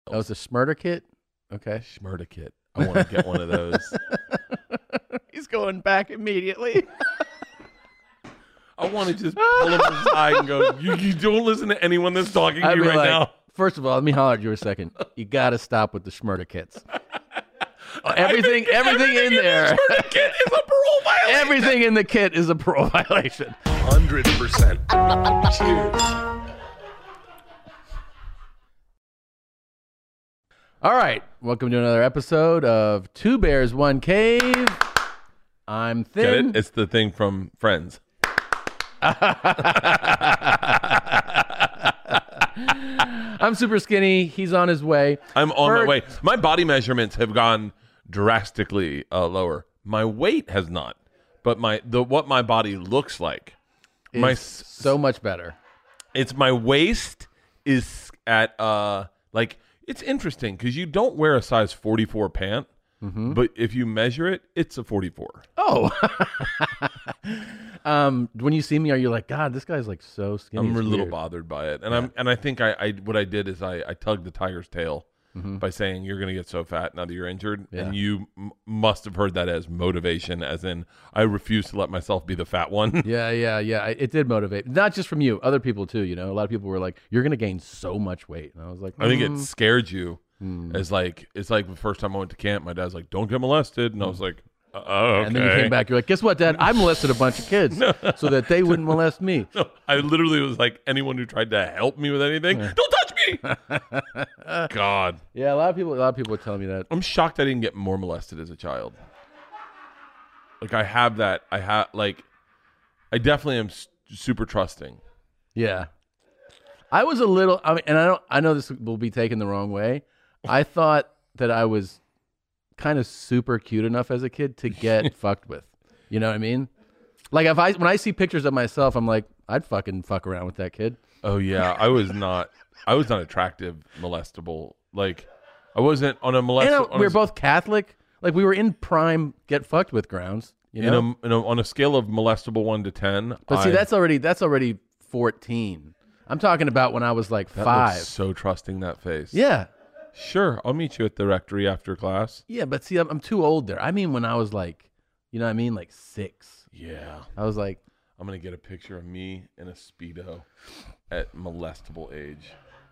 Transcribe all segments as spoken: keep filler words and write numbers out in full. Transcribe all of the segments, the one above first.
Oh, it's a Schmurder kit? Okay. Schmurder kit. I want to get one of those. He's going back immediately. I want to just pull him aside and go, you, you don't listen to anyone that's talking to I'd you be right like, now. First of all, let me holler at you a second. You got to stop with the Schmurder kits. Everything, everything, everything in there. The kit is a parole violation. Everything in the kit is a parole violation. one hundred percent. Cheers. All right. Welcome to another episode of Two Bears, One Cave. I'm Get Thin. it? It's the thing from Friends. I'm super skinny. He's on his way. I'm on Bert- my way. My body measurements have gone drastically uh, lower. My weight has not, but my the what my body looks like. Is My so much better. It's my waist is at uh like it's interesting because you don't wear a size forty-four pant, Mm-hmm. but if you measure it, it's a forty-four. Oh. um, when you see me, are you like, God, this guy's like so skinny? I'm a It's little weird." bothered by it, and I'm and I think I, I what I did is I, I tugged the tiger's tail Mm-hmm. by saying you're going to get so fat now that you're injured, Yeah. and you m- must have heard that as motivation, as in I refuse to let myself be the fat one. Yeah, yeah, yeah. I- It did motivate. Not just from you, other people too. You know, a lot of people were like, "You're gonna gain so much weight," and I was like, I think "Mm." it scared you. Mm. As like it's like the first time I went to camp, my dad's like, "Don't get molested," and I was like, uh, "Okay." And then you came back. You're like, "Guess what, Dad? I molested a bunch of kids so that they wouldn't molest me." No, I literally was like, anyone who tried to help me with anything, don't touch me. God, Yeah, a lot of people. A lot of people were telling me that. I'm shocked I didn't get more molested as a child. Like I have that. I have like, I definitely am s- super trusting. Yeah, I was a little. I mean, and I don't. I know this will be taken the wrong way. I thought that I was kind of super cute enough as a kid to get fucked with. You know what I mean? Like if I when I see pictures of myself, I'm like, I'd fucking fuck around with that kid. Oh yeah, I was not. I was not attractive, molestable. Like I wasn't on a molest. And uh, on we a- were both Catholic. Like we were in prime get fucked with grounds. You in know. a, in a, on a scale of molestable one to ten. But see, I- that's already that's already fourteen. I'm talking about when I was like that five. looks so trusting that face. Yeah, Sure, I'll meet you at the rectory after class. yeah. But see, I'm, I'm too old there. I mean, when I was like, you know what I mean, like six. Yeah. I was like, I'm going to get a picture of me in a Speedo at molestable age.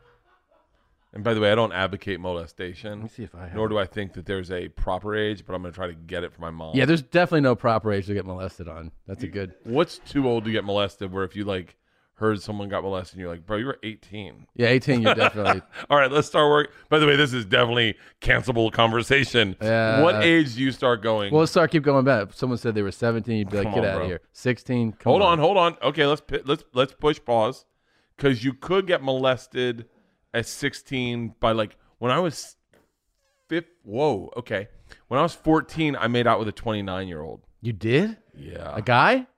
And by the way, I don't advocate let molestation, me see if I have. nor do I think that there's a proper age, but I'm going to try to get it for my mom. Yeah, there's definitely no proper age to get molested on. That's a good. What's too old to get molested where if you like heard someone got molested and you're like, bro, you were eighteen. Yeah, eighteen. You're definitely. All right, let's start work. By the way, this is definitely cancelable conversation. Yeah. What age do you start going? Well, let's start. Keep going back. If someone said they were seventeen, you'd be like, Come get on, out bro. of here. Sixteen. Come Hold on. on, hold on. Okay, let's pi- let's let's push pause because you could get molested at sixteen by like when I was fifth. Whoa, okay. When I was fourteen, I made out with a twenty-nine year old. You did? Yeah, A guy?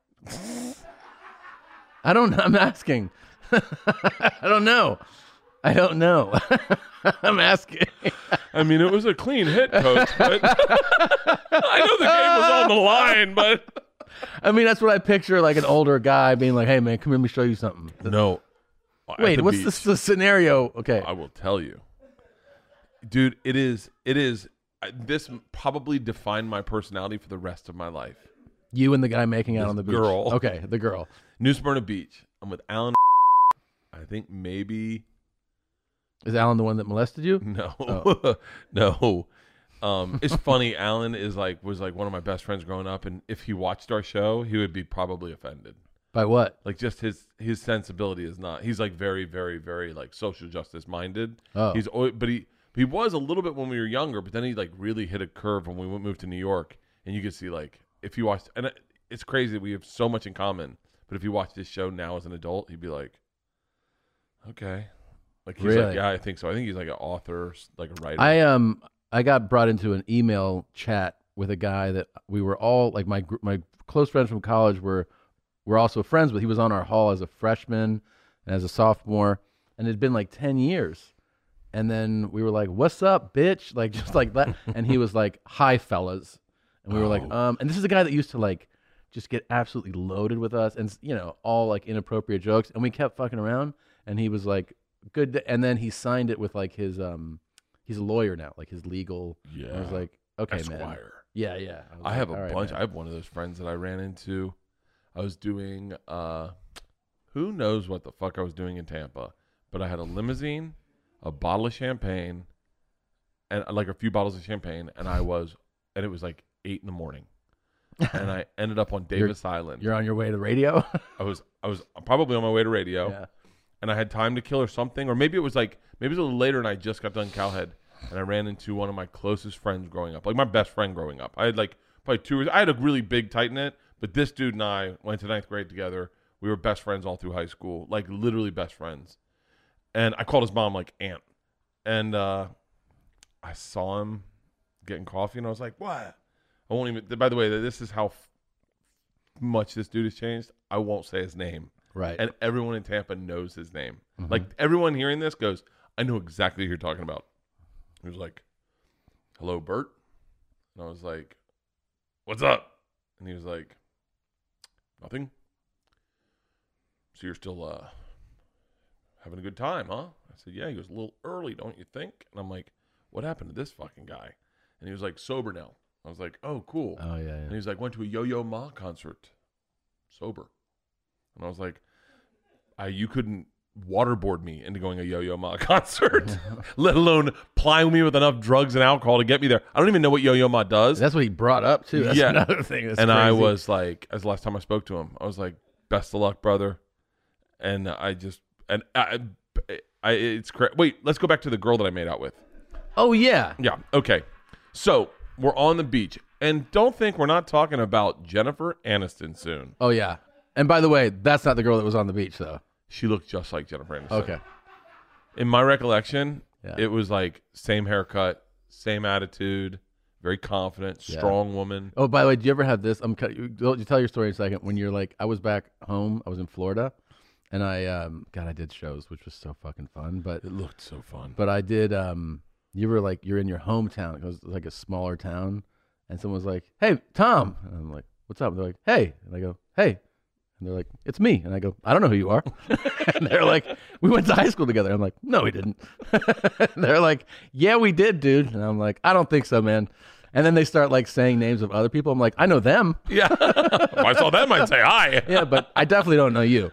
I don't. I'm asking. I don't know. I don't know. I'm asking. I mean it was a clean hit, coach. But I know the game was on the line, but I mean, that's what I picture, like an older guy being like, "Hey, man, come here, let me show you something." no. At Wait, the what's beach. the, the scenario? Okay. I will tell you, dude. It is. It is. I- This probably defined my personality for the rest of my life. You and the guy making out This on the beach. girl. Okay, the girl. New Smyrna Beach. I'm with Alan. I think maybe Is Alan the one that molested you? no, Oh. no. Um, it's funny. Alan is like was like one of my best friends growing up, and if he watched our show, he would be probably offended. By what? Like just his his sensibility is not. He's like very very very like social justice minded. Oh. He's always, but he he was a little bit when we were younger, but then he like really hit a curve when we went moved to New York, and you could see like if you watched, and it, it's crazy. We have so much in common. But if you watch this show now as an adult, he'd be like, okay. Like he's Really? like, yeah, I think so. I think he's like an author, like a writer. I um I got brought into an email chat with a guy that we were all like my gr- my close friends from college were were also friends with. He was on our hall as a freshman and as a sophomore, and it had been like ten years. And then we were like, "What's up, bitch?" Like just like that. And he was like, "Hi, fellas." And we were like, Oh. um. And this is a guy that used to like just get absolutely loaded with us, and you know, all like inappropriate jokes. And we kept fucking around. And he was like, "Good." day. And then he signed it with like his um he's a lawyer now, like his legal. Yeah. I was like, okay, man. Esquire. Yeah, yeah. I, was I like, have a all right, bunch. man. I have one of those friends that I ran into. I was doing, uh, who knows what the fuck I was doing in Tampa, but I had a limousine, a bottle of champagne, and like a few bottles of champagne, and I was, and it was like eight in the morning, and I ended up on Davis Island. You're on your way to radio. I was, I was probably on my way to radio, Yeah. and I had time to kill or something, or maybe it was like maybe it was a little later, and I just got done Cowhead, and I ran into one of my closest friends growing up, like my best friend growing up. I had like probably two. I had a really big tight knit, but this dude and I went to ninth grade together. We were best friends all through high school, like literally best friends. And I called his mom like aunt, and uh, I saw him getting coffee, and I was like, "What?" I won't even. By the way, this is how f- much this dude has changed. I won't say his name. Right. And everyone in Tampa knows his name. Mhm. Like everyone hearing this goes, I know exactly who you're talking about. He was like, "Hello, Bert," and I was like, "What's up?" And he was like, "Nothing. So you're still uh, having a good time, huh?" I said, "Yeah." He goes, "A little early, don't you think?" And I'm like, "What happened to this fucking guy?" And he was like, "Sober now." I was like, "Oh, cool." Oh yeah, And he yeah. was like, "Went to a Yo-Yo Ma concert, sober." And I was like, I, you couldn't waterboard me into going to a Yo-Yo Ma concert, let alone ply me with enough drugs and alcohol to get me there. I don't even know what Yo-Yo Ma does. That's what he brought up too. That's Yeah. another thing. That's and I crazy. was like, as the last time I spoke to him, I was like, "Best of luck, brother." And I just, and I, I it's crazy. Wait, let's go back to the girl that I made out with. Oh yeah. Yeah. Okay. So we're on the beach, and don't think we're not talking about Jennifer Aniston soon. Oh yeah. And by the way, that's not the girl that was on the beach though. She looked just like Jennifer Aniston. Okay. In my recollection, Yeah. it was like same haircut, same attitude, very confident, Yeah. strong woman. Oh, by the way, do you ever have this? I'm cut- you you tell your story in a second. When you're like, I was back home. I was in Florida, and I um, God, I did shows, which was so fucking fun. But It looked so fun. but I did. Um, you were like, you're in your hometown. It was like a smaller town, and someone was like, "Hey, Tom," and I'm like, "What's up?" And they're like, "Hey," and I go, "Hey." And they're like, "It's me." And I go, "I don't know who you are." And they're like, "We went to high school together." I'm like, "No, we didn't." And they're like, "Yeah, we did, dude." And I'm like, "I don't think so, man." And then they start like saying names of other people. I'm like, "I know them." Yeah. If I saw them, I'd say hi. Yeah, but I definitely don't know you.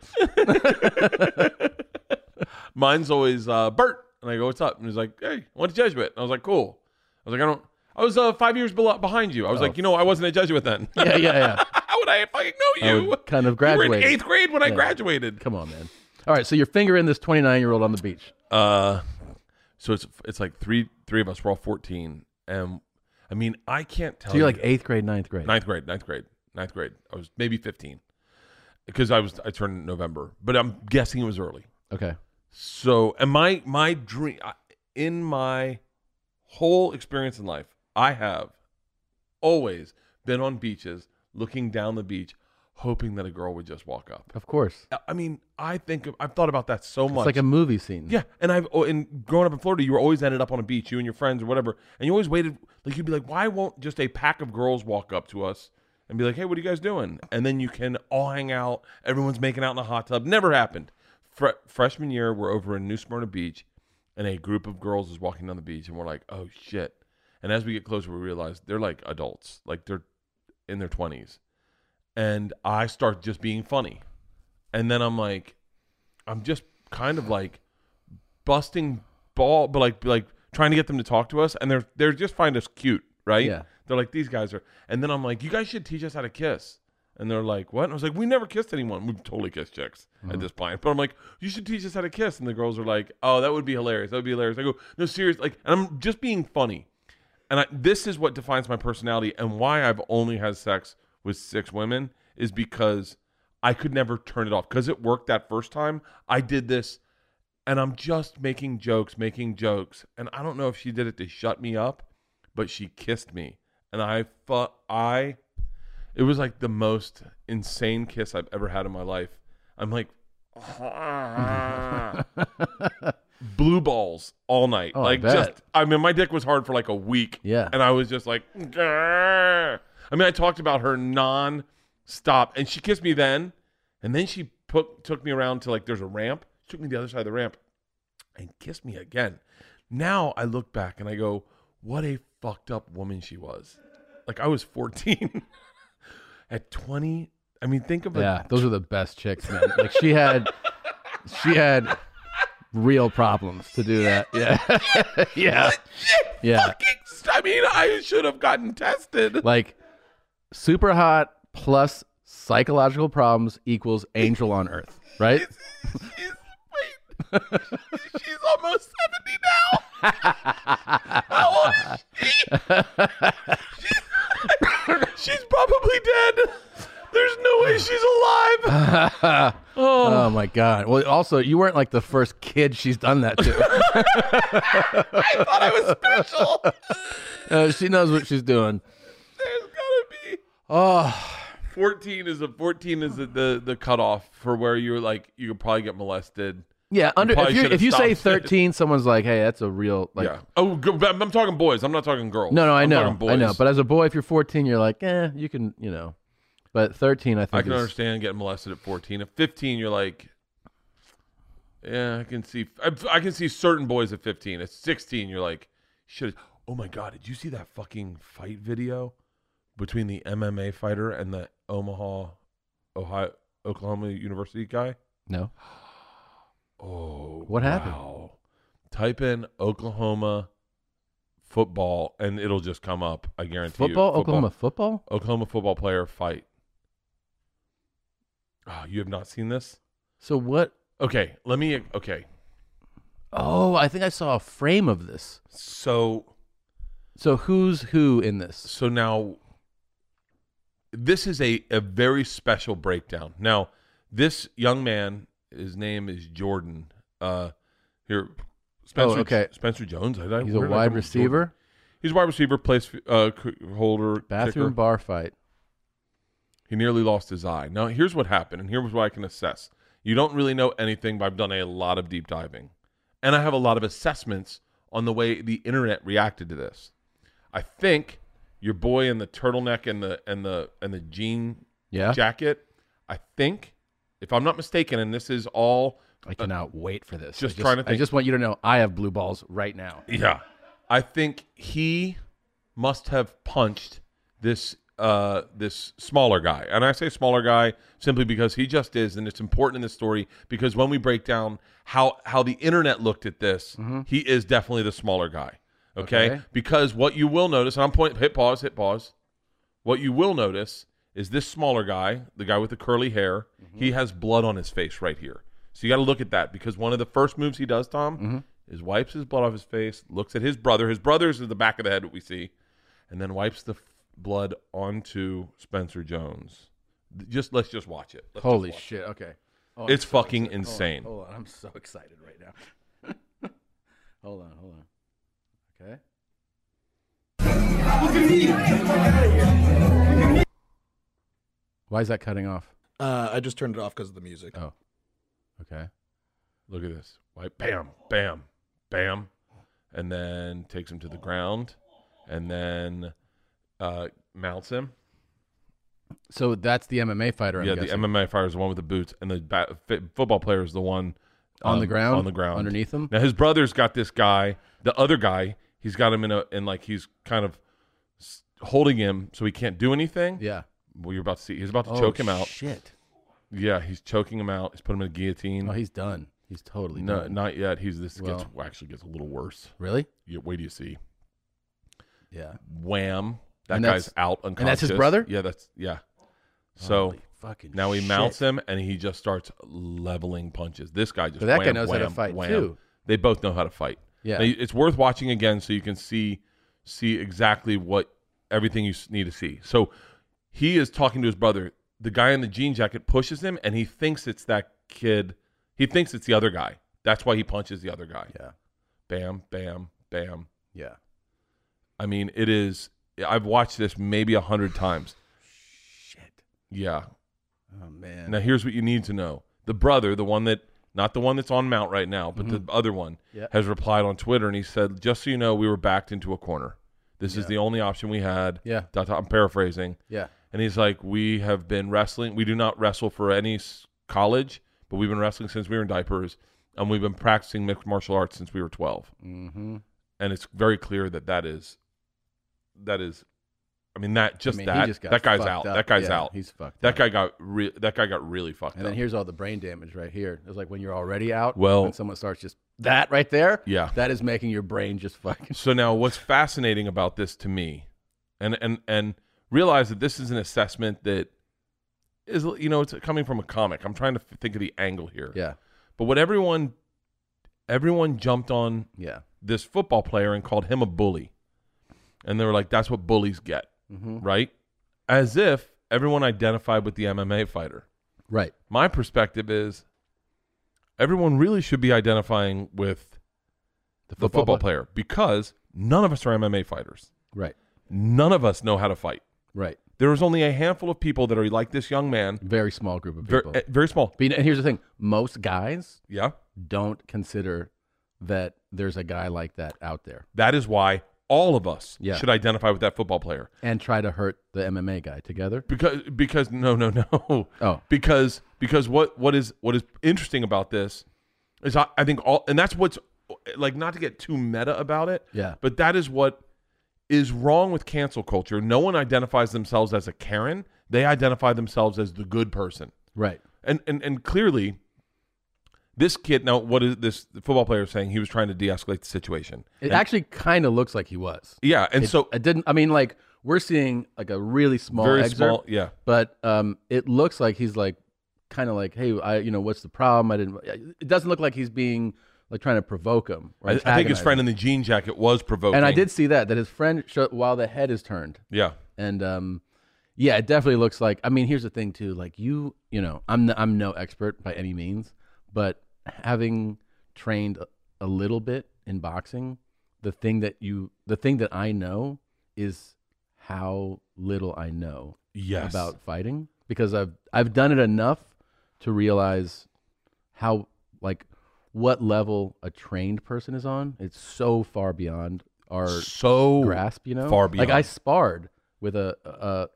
Mine's always uh, Bert. And I go, "What's up?" And he's like, "Hey, I went to Jesuit." And I was like, "Cool." I was like, I don't, I was uh, five years belo- behind you. I was Oh. like, you know, I wasn't a Jesuit then. Yeah, yeah, yeah. How would I fucking know I you? would kind of You were in graduated. eighth grade when I Yeah. graduated. Come on, man. All right, so you're fingering this twenty-nine year old on the beach. Uh, so it's it's like three three of us. We're all fourteen, and I mean, I can't tell. So you're you- like eighth grade, ninth grade. ninth grade, ninth grade, ninth grade. I was maybe fifteen because I was I turned in November, but I'm guessing it was early. Okay. So, and my my dream I- in my whole experience in life, I have always been on beaches, looking down the beach, hoping that a girl would just walk up. Of course. I mean, I think of, I've thought about that so much. It's like a movie scene. Yeah, and I've oh, and growing up in Florida, you were always ended up on a beach, you and your friends or whatever, and you always waited. Like you'd be like, why won't just a pack of girls walk up to us and be like, "Hey, what are you guys doing?" And then you can all hang out. Everyone's making out in a hot tub. Never happened. Fre- freshman year, we're over in New Smyrna Beach, and a group of girls is walking down the beach, and we're like, "Oh shit!" And as we get closer, we realize they're like adults, like they're in their twenties, and I start just being funny, and then I'm like, I'm just kind of like busting ball, but like like trying to get them to talk to us, and they're they're just find us cute, right? Yeah. They're like, these guys are, and then I'm like, "You guys should teach us how to kiss." And they're like, "What?" And I was like, "We never kissed anyone. We've totally kissed chicks at this point." But I'm like, "You should teach us how to kiss." And the girls are like, "Oh, that would be hilarious. That would be hilarious." I go, "No, seriously." Like, and I'm just being funny. And I, this is what defines my personality and why I've only had sex with six women is because I could never turn it off. Because it worked that first time. I did this, and I'm just making jokes, making jokes. And I don't know if she did it to shut me up, but she kissed me. And I thought I... It was like the most insane kiss I've ever had in my life. I'm like, blue balls all night. Oh, I like bet. just, I mean, my dick was hard for like a week. Yeah. And I was just like, grrr. I mean, I talked about her non-stop, and she kissed me then, and then she put took me around to like there's a ramp. She took me to the other side of the ramp, and kissed me again. Now I look back and I go, what a fucked up woman she was. Like, I was fourteen. At twenty, I mean, think of it. Yeah, those are the best chicks, man. Like she had, she had real problems to do that. Yeah, yeah, Legit yeah. Fucking, I mean, I should have gotten tested. Like super hot plus psychological problems equals angel on earth, right? She's, she's, wait, she's almost seventy now. How old is she? She's, she's probably dead. There's no way she's alive. oh. oh my God. Well, also, you weren't like the first kid she's done that to. I thought I was special. Uh, she knows what she's doing. There's gotta be. Oh, fourteen is a fourteen is the, the the cutoff for where you're like you could probably get molested. yeah. Under probably if you should've if you say stopped it. thirteen, someone's like, "Hey, that's a real like." Yeah. Oh, go- I'm I'm talking boys. I'm not talking girls. No, no, I I'm know, talking boys. I know. But as a boy, if you're fourteen, you're like, eh, you can, you know. But thirteen, I think. I can is, understand getting molested at fourteen. At fifteen, you're like, yeah, I can see. I, I can see certain boys at fifteen. At sixteen, you're like, should. Oh my God, did you see that fucking fight video between the M M A fighter and the Omaha, Ohio, Oklahoma University guy? No. Oh, What happened? wow. Type in Oklahoma football and it'll just come up. I guarantee you. Football, Oklahoma football. Oklahoma football player fight. Oh, you have not seen this? So what? Okay, let me. Okay, Oh, I think I saw a frame of this. so So who's who in this? so now this is a a very special breakdown. Now, this young man, his name is Jordan. Uh, here, Spencer. Oh, okay. Spencer Jones. I, I, He's a where did I wide come with receiver. Jordan? He's a wide receiver, place uh, c- holder, Bathroom kicker. bar fight. He nearly lost his eye. Now, here's what happened, and here's what I can assess. You don't really know anything, but I've done a lot of deep diving. And I have a lot of assessments on the way the internet reacted to this. I think your boy in the turtleneck and the and the and the jean Yeah. jacket, I think, if I'm not mistaken, and this is all I cannot wait for this. just I trying to I think. just want you to know I have blue balls right now. Yeah. I think he must have punched this uh, this smaller guy. And I say smaller guy simply because he just is, and it's important in this story because when we break down how how the internet looked at this, Mm-hmm. he is definitely the smaller guy. Okay? Okay. Because what you will notice, and I'm pointing, hit pause, hit pause. What you will notice is this smaller guy, the guy with the curly hair, Mm-hmm. he has blood on his face right here. So you got to look at that because one of the first moves he does, Tom, Mm-hmm. is wipes his blood off his face, looks at his brother. His brother's in the back of the head, what we see, and then wipes the f- blood onto Spencer Jones. Just let's just watch it. Let's Holy just watch shit. Okay. Oh, it. It's I'm so fucking excited. insane. Hold on, hold on. I'm so excited right now. hold on, hold on. Okay. Why is that cutting off? Uh, I just turned it off because of the music. Oh. Okay. Look at this. Wipe, bam, bam, bam, and then takes him to the ground, and then uh, mounts him. So that's the M M A fighter. I'm yeah, guessing. the M M A fighter is the one with the boots, and the ba- f- football player is the one on the um, ground. On the ground, underneath him. Now his brother's got this guy. The other guy, he's got him in a, in like he's kind of s- holding him so he can't do anything. Yeah. Well, you're about to see. He's about to Oh, choke him out. Shit. Yeah, he's choking him out. He's put him in a guillotine. Oh, he's done. He's totally no, done. not yet. He's this Well. gets actually gets a little worse. Really? You, wait, do you see? Yeah. Wham! That And guy's that's- out unconscious. and that's his brother? Yeah, that's yeah. So Holy fucking now he shit. mounts him and he just starts leveling punches. This guy just But that guy wham, knows how to wham, fight, wham. too. They both know how to fight. Yeah. Now, it's worth watching again so you can see see exactly what everything you s- need to see. So he is talking to his brother. The guy in the jean jacket pushes him, and he thinks it's that kid. He thinks it's the other guy. That's why he punches the other guy. Yeah. Bam, bam, bam. Yeah. I mean, it is. I've watched this maybe a hundred times. Shit. Yeah. Oh man. Now here's what you need to know: the brother, the one that, not the one that's on mount right now, but the other one, Yeah. has replied on Twitter, and he said, "Just so you know, we were backed into a corner. This is Yeah. the only option we had." Yeah. Dot, dot, I'm paraphrasing. Yeah. And he's like, "We have been wrestling. We do not wrestle for any s- college, but we've been wrestling since we were in diapers. and we've been practicing mixed martial arts since we were twelve. Mm-hmm. And it's very clear that that is, that is, I mean, that just I mean, he that just got that guy's fucked out. up. That guy's Yeah, out. He's fucked. That up. guy got re- that guy got really fucked And up. then here's all the brain damage right here. It's like when you're already out. Well- when someone starts just that right there. Yeah. that is making your brain just fucking. So now, what's fascinating about this to me, and and and realize that this is an assessment that is, you know, it's coming from a comic. I'm trying to f- think of the angle here. Yeah, But what everyone, everyone jumped on yeah, this football player and called him a bully, and they were like, "That's what bullies get," mm-hmm. right? As if everyone identified with the M M A fighter. right. My perspective is, everyone really should be identifying with The the football player because none of us are M M A fighters. Right, None of us know how to fight. right. There is only a handful of people that are like this young man. Very small group of Very, people. very small. But, and here's the thing: most guys Yeah. don't consider that there's a guy like that out there, That is why all of us Yeah. should identify with that football player. and try to hurt the M M A guy together. Because because no no no. Oh, Because because what what is what is interesting about this is I, I think all and that's what's like, not to get too meta about it. yeah, But that is what is wrong with cancel culture. No one identifies themselves as a Karen. They identify themselves as the good person. right. And and and clearly, this kid, now what is this football player saying? He was trying to de-escalate the situation. It And- actually kind of looks like he was. yeah, and It- so it didn't. I mean, like we're seeing like a really small, very excerpt, small, yeah. but um, it looks like he's like kind of like, hey, I, you know, what's the problem? I didn't. It doesn't look like he's being like trying to provoke him. Or I, I think his antagonize friend him. in the jean jacket was provoking. And I did see that that his friend showed, while the head is turned, yeah, and um, yeah, it definitely looks like. I mean, here's the thing too. Like you, you know, I'm n- I'm no expert by any means, but having trained a, a little bit in boxing, the thing that you, the thing that I know is how little I know yes, about fighting, because I've I've done it enough to realize how, like, what level a trained person is on. It's so far beyond our so grasp, you know. far Like beyond. I sparred with a a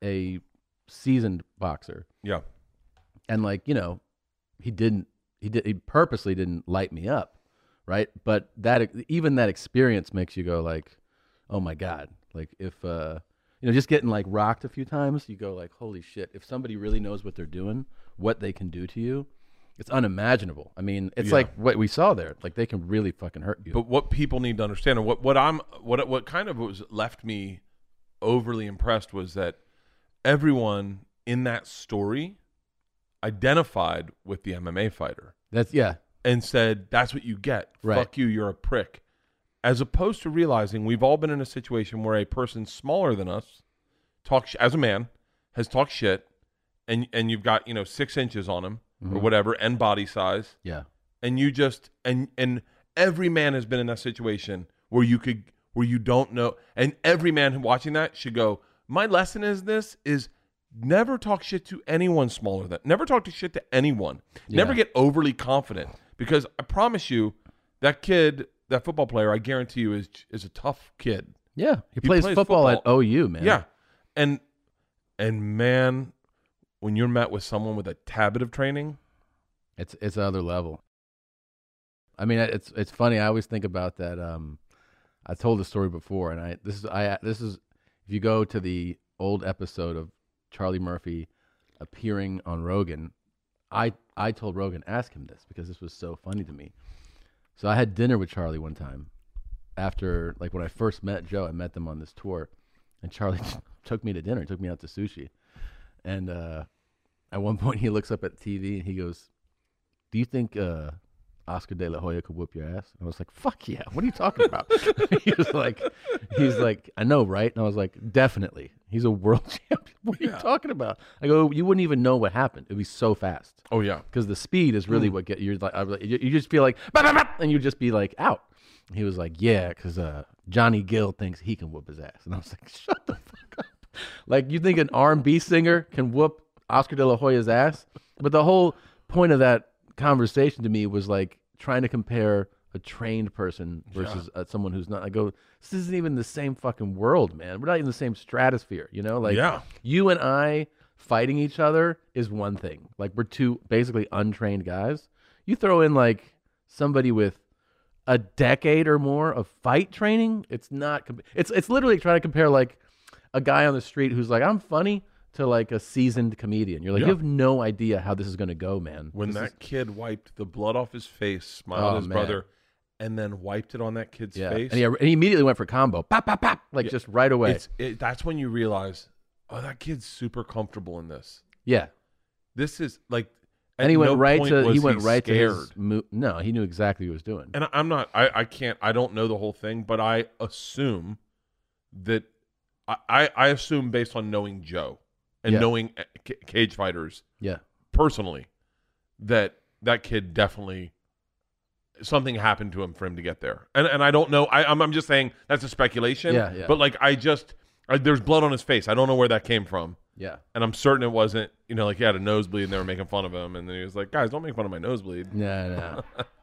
a seasoned boxer, yeah, and like, you know, he didn't he did he purposely didn't light me up, right? But that even that experience makes you go like, oh my god, like if uh you know, just getting like rocked a few times, you go like, holy shit, if somebody really knows what they're doing, what they can do to you, it's unimaginable. I mean, it's Yeah. like what we saw there. Like they can really fucking hurt you. But what people need to understand, and what what I'm what what kind of was left me overly impressed was that everyone in that story identified with the M M A fighter That's yeah. and said, "That's what you get. Right. Fuck you. You're a prick." As opposed to realizing we've all been in a situation where a person smaller than us, talk sh- as a man, has talked shit, and and you've got, you know, six inches on him or whatever, and body size, Yeah. and you just and and every man has been in that situation where you could where you don't know, and every man watching that should go, my lesson is this is never talk shit to anyone smaller than never talk to shit to anyone. Never Yeah. get overly confident, because I promise you that kid, that football player, I guarantee you is is a tough kid. Yeah. He, He plays, plays football, at football. O U, man. Yeah. And and man, when you're met with someone with a habit of training, It's it's another level. I mean, it's it's funny. I always think about that. Um, I told the story before, and I this is I this is if you go to the old episode of Charlie Murphy appearing on Rogan, I I told Rogan, ask him this, because this was so funny to me. So I had dinner with Charlie one time after, like, when I first met Joe. I met them on this tour, and Charlie took me to dinner. He took me out to sushi, and uh, at one point he looks up at the T V and he goes, do you think uh, Oscar De La Hoya could whoop your ass? And I was like, fuck yeah. What are you talking about? he was like, he's like, I know, right? And I was like, definitely. He's a world champion. What are you talking about? I go, you wouldn't even know what happened. It'd be so fast. oh yeah. Because the speed is really what get you like. I was like, you, you just feel like, "Bap, bap, bap," and you just be like out. He was like, yeah, because uh, Johnny Gill thinks he can whoop his ass. And I was like, shut the fuck up. Like, you think an R and B singer can whoop Oscar De La Hoya's ass? But the whole point of that conversation to me was like trying to compare a trained person versus uh, someone who's not. I go, this isn't even the same fucking world, man. We're not in the same stratosphere, you know? Like, Yeah. you and I fighting each other is one thing. Like, we're two basically untrained guys. You throw in like somebody with a decade or more of fight training. It's not. comp- It's it's literally trying to compare like a guy on the street who's like, I'm funny, to like a seasoned comedian. You're like, Yeah. you have no idea how this is going to go, man. When This that is- kid wiped the blood off his face, smiled Oh, at his man. brother, and then wiped it on that kid's yeah, face. and he, and he immediately went for combo, pop, pop, pop, like Yeah. just right away. It's it, that's when you realize, oh, that kid's super comfortable in this. yeah, This is like, and at he went no right point to was he went right scared. to his mo- no, he knew exactly what he was doing. And I- I'm not. I, I can't. I don't know the whole thing, but I assume that I I, I assume based on knowing Joe and Yeah. knowing uh, c- cage fighters Yeah, personally, that that kid definitely something happened to him for him to get there. And and I don't know. I I'm, I'm just saying that's a speculation. Yeah, yeah. But like I just I, there's blood on his face. I don't know where that came from. yeah, And I'm certain it wasn't, you know, like he had a nosebleed and they were making fun of him. And then he was like, guys, don't make fun of my nosebleed. no, no.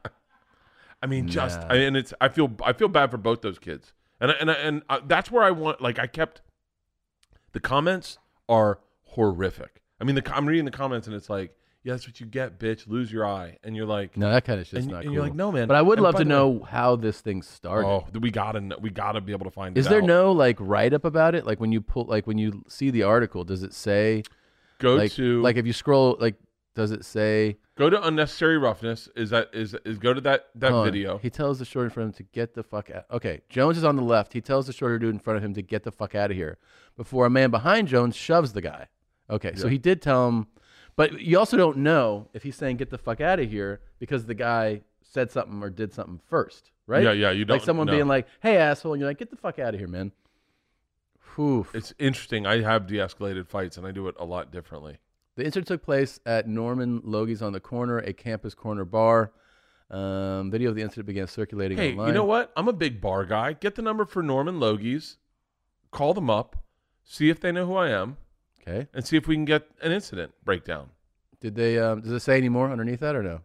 I mean, just, Nah. I, and it's, I feel, I feel bad for both those kids. And, and, and uh, that's where I want, like, I kept, the comments are horrific. I mean, the, I'm reading the comments and it's like, yeah, that's what you get, bitch. Lose your eye. And you're like, No, that kind of shit's and, not and cool. you're like, no, man. But I would And love by to the know way- how this thing started. Oh, we gotta, know, we gotta be able to find Is it there out. no like write up about it? Like when you pull, like when you see the article, does it say Go like to, like if you scroll, like does it say go to unnecessary roughness. Is that, is, is go to that, that hold on. video. He tells the shorter in front of him to get the fuck out. Okay, Jones is on the left. He tells the shorter dude in front of him to get the fuck out of here before a man behind Jones shoves the guy. Okay, so Yeah. he did tell him, but you also don't know if he's saying get the fuck out of here because the guy said something or did something first, right? Yeah, yeah, you don't like someone know. being like, "Hey, asshole," and you're like, "Get the fuck out of here, man." Whew. It's interesting. I have de-escalated fights and I do it a lot differently. The incident took place at Norman Logie's on the Corner, a campus corner bar. Um, video of the incident began circulating Hey, online. you know what? I'm a big bar guy. Get the number for Norman Logie's, call them up, see if they know who I am, Okay. and see if we can get an incident breakdown. Did they? Um, does it say any more underneath that or no?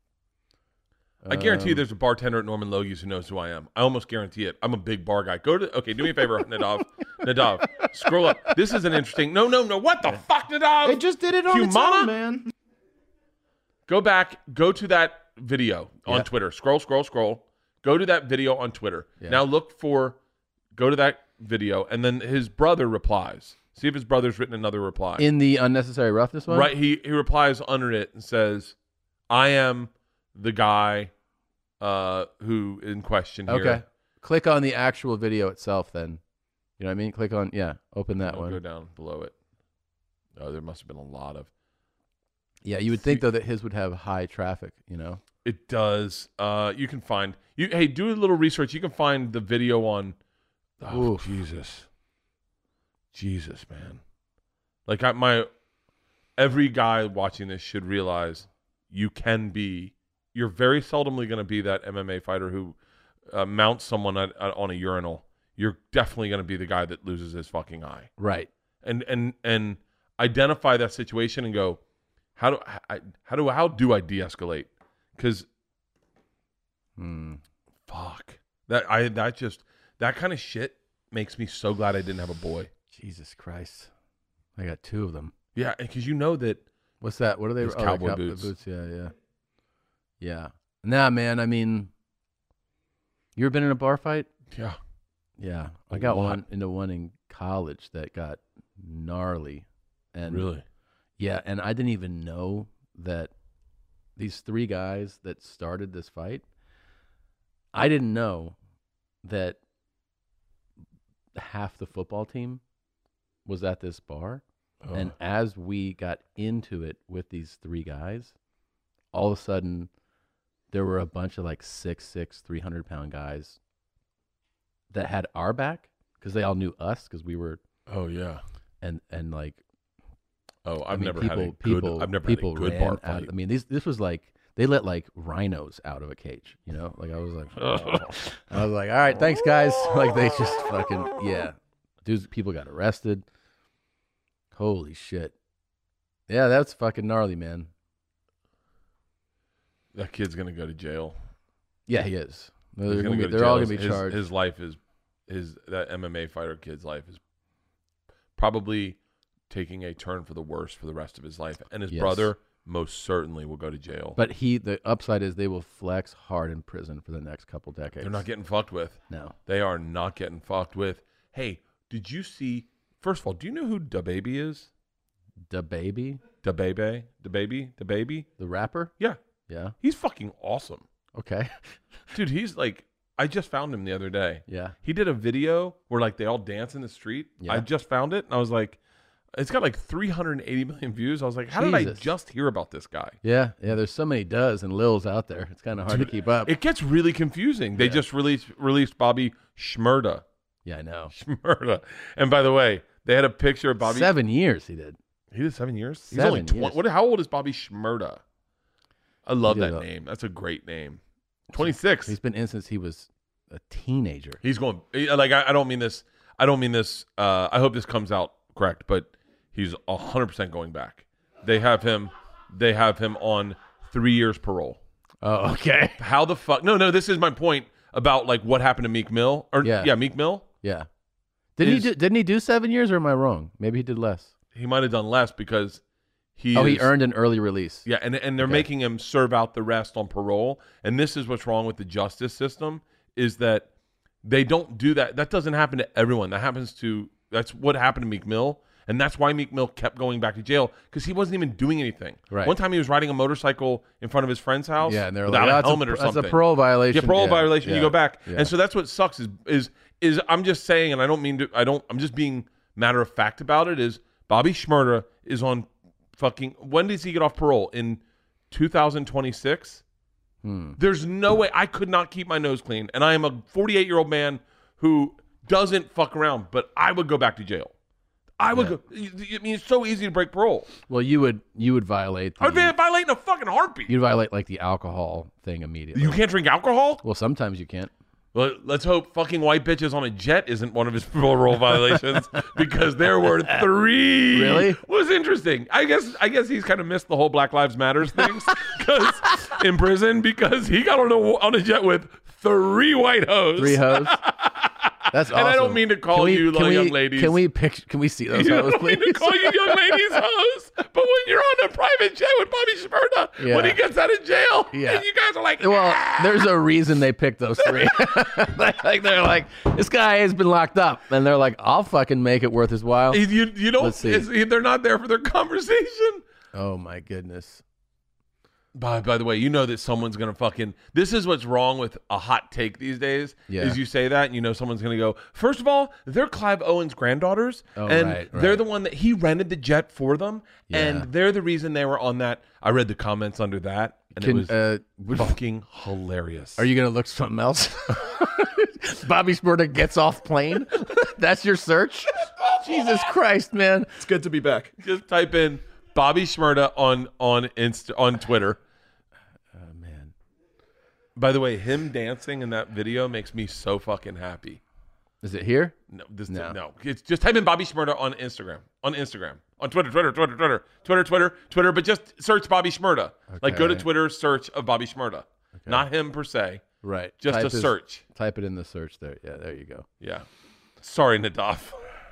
I guarantee you Um, there's a bartender at Norman Logie's who knows who I am. I almost guarantee it. I'm a big bar guy. Go to, okay, do me a favor, Nadav. Nadav, scroll up. This is an interesting, no, no, no. What the fuck, Nadav? They just did it on its Humana? own, man. Go back, go to that video on Yeah. Twitter. Scroll, scroll, scroll. Go to that video on Twitter. Yeah. Now look for, go to that video, and then his brother replies. See if his brother's written another reply. in the unnecessary roughness one, Right, he he replies under it and says, "I am the guy uh, who in question here." Okay. Click on the actual video itself, then. You know what I mean? Click on yeah. Open that I'll one. go down below it. Oh, there must have been a lot of. Yeah, you would think though that his would have high traffic. You know. It does. Uh, you can find you. Hey, do a little research. You can find the video on. Oh Oof. Jesus, Jesus, man! Like I, my every guy watching this should realize you can be. You're very seldomly going to be that M M A fighter who uh, mounts someone at, at, on a urinal. You're definitely going to be the guy that loses his fucking eye. Right. And and and identify that situation and go, how do I, how do how do I de-escalate? Because Hmm. fuck that I that just that kind of shit makes me so glad I didn't have a boy. Jesus Christ. I got two of them. Yeah, because you know that What's that? What are they? Those oh, they're cowboy cow- boots. boots. Yeah, yeah, yeah. Nah, man. I mean, you ever been in a bar fight? yeah. Yeah, A I got lot. one into one in college that got gnarly, and Really? yeah, and I didn't even know that these three guys that started this fight. I didn't know that half the football team was at this bar. Oh. And as we got into it with these three guys, all of a sudden there were a bunch of like six, six, three hundred pound guys that had our back because they all knew us because we were, oh yeah. and, and like, Oh, I've I mean, never people, had a people, good. I've never people had a good ran bar out. fight. I mean, these, this was like, they let like rhinos out of a cage, you know? Like I was like, I was like, all right, thanks guys. Like they just fucking, yeah. Dudes, people got arrested. Holy shit. Yeah, that's fucking gnarly, man. That kid's gonna go to jail. Yeah, he is. They're, He's gonna gonna be, go to they're jail. all going to be His- charged. His life is, his that M M A fighter kid's life is probably taking a turn for the worse for the rest of his life. And his Yes. brother most certainly will go to jail. But he, the upside is they will flex hard in prison for the next couple decades. They're not getting fucked with. No. They are not getting fucked with. Hey, did you see? First of all, do you know who DaBaby is? Da Baby, DaBaby, DaBaby, DaBaby. the rapper. Yeah, Yeah. he's fucking awesome, Okay. dude. He's like, I just found him the other day. Yeah. He did a video where like they all dance in the street. Yeah. I just found it, and I was like, it's got like three hundred eighty million views. I was like, how did I Jesus. just hear about this guy? Yeah. Yeah. There's so many does and Lils out there. It's kind of hard to keep up. It gets really confusing. They Yeah. just released released Bobby Shmurda. Yeah, I know. Shmurda. And by the way, they had a picture of Bobby. Seven years he did. He did seven years. He's Seven only twenty. years. What? How old is Bobby Shmurda? I love He that did a- name. That's a great name. twenty-six. He's been in since he was a teenager. He's going he- like I, I don't mean this. I don't mean this. Uh, I hope this comes out correct, but he's a hundred percent going back. They have him. They have him on three years parole. Oh, okay. How the fuck? No, no. This is my point about like what happened to Meek Mill. Or Yeah. yeah, Meek Mill. Yeah. Didn't Is- he do, didn't he do seven years or am I wrong? Maybe he did less. He might have done less because he. Oh, he is- earned an early release. Yeah, and and they're Okay. making him serve out the rest on parole. And this is what's wrong with the justice system is that they don't do that. That doesn't happen to everyone. That happens to that's what happened to Meek Mill, and that's why Meek Mill kept going back to jail because he wasn't even doing anything. Right. One time he was riding a motorcycle in front of his friend's house. Yeah, and they're without like, a that's, helmet a, or that's something. a parole violation. Yeah, parole Yeah, violation. yeah, You go back, yeah. and so that's what sucks is is is I'm just saying, and I don't mean to. I don't. I'm just being matter of fact about it. Is Bobby Shmurda is on fucking. When does he get off parole? In two thousand twenty-six. Hmm. There's no way I could not keep my nose clean, and I am a forty-eight year old man who doesn't fuck around. But I would go back to jail. I would Yeah. go. I mean, it's so easy to break parole. Well, you would you would violate the, I would be violating a fucking heartbeat. you'd violate like the alcohol thing immediately. You can't drink alcohol. Well, sometimes you can't. Well, let's hope fucking white bitches on a jet isn't one of his parole violations because there were three. Really? Was interesting. I guess I guess he's kind of missed the whole Black Lives Matters things because in prison because he got on a on a jet with three white hoes. Three hoes. That's awesome. And I don't mean to call Can we- you can little we- young ladies. Can we pic- Can we see those You hoes, don't mean please? to call you young ladies hoes, but when you're on a private jet with Bobby Shmurda, Yeah. when he gets out of jail, Yeah. and you guys are like, Well, "Ah." there's a reason they picked those three. like, like, they're like, this guy has been locked up, and they're like, I'll fucking make it worth his while. you you don't. Let's see. It's, they're not there for their conversation. Oh my goodness. By, by the way, you know that someone's going to fucking... This is what's wrong with a hot take these days, Yeah. is you say that and you know someone's going to go, first of all, they're Clive Owen's granddaughters, Oh, and right, they're right. the one that he rented the jet for them, Yeah. and they're the reason they were on that. I read the comments under that, and Can, it was uh, would- fucking hilarious. Are you gonna look something else? Bobby Shmurda gets off plane. That's your search. Jesus Christ, man. It's good to be back. Just type in Bobby Shmurda on, on, Insta, on Twitter. Oh man. By the way, him dancing in that video makes me so fucking happy. Is it here? No, this No. no. It's just type in Bobby Shmurda on Instagram, on Instagram, on Twitter, Twitter, Twitter, Twitter, Twitter, Twitter, Twitter. But just search Bobby Shmurda. Like go to Okay. Twitter, search of Bobby Shmurda, not him per se. Right. Just Type a his- search. Type it in the search there. Yeah, there you go. Yeah. Sorry, Nadav.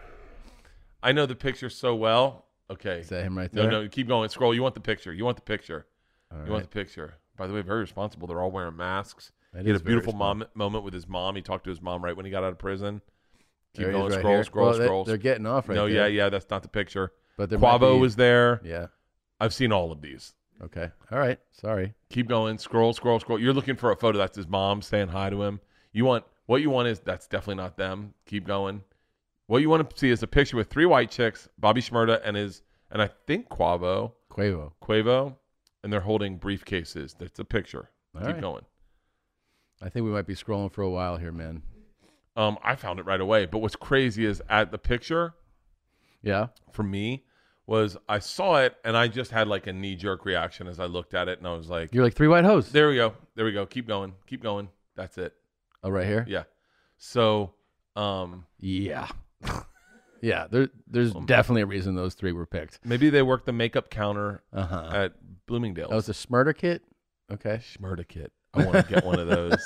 I know the picture so well. Okay. Is that him right No, there? no. Keep going. Scroll. You want the picture. You want the picture. All You right. want the picture. By the way, very responsible. They're all wearing masks. That he had is a very beautiful mom moment with his mom. He talked to his mom right when he got out of prison. Keep There he is going. right Scroll, here. scroll, Well, they- scroll. They're getting off right no, there. yeah, yeah. That's not the picture. But there might Quavo be- was there. Yeah. I've seen all of these. Okay. All right. Sorry. Keep going. Scroll, scroll, scroll. You're looking for a photo. That's his mom saying hi to him. You want what you want is that's definitely not them. Keep going. What you want to see is a picture with three white chicks, Bobby Shmurda and his and I think Quavo, Quavo. Quavo, and they're holding briefcases. That's a picture. All Keep right. going. I think we might be scrolling for a while here, man. Um, I found it right away. But what's crazy is at the picture Yeah. for me was I saw it and I just had like a knee jerk reaction as I looked at it and I was like, You're like three white hoes. there we go. There we go. Keep going. Keep going. That's it. Oh, right here? Yeah. So, um, Yeah. yeah. There, there's definitely a reason those three were picked. maybe they worked the makeup counter Uh-huh. at Bloomingdale's. That was a Smurder kit? Okay. Schmurda kit. I want to get one of those.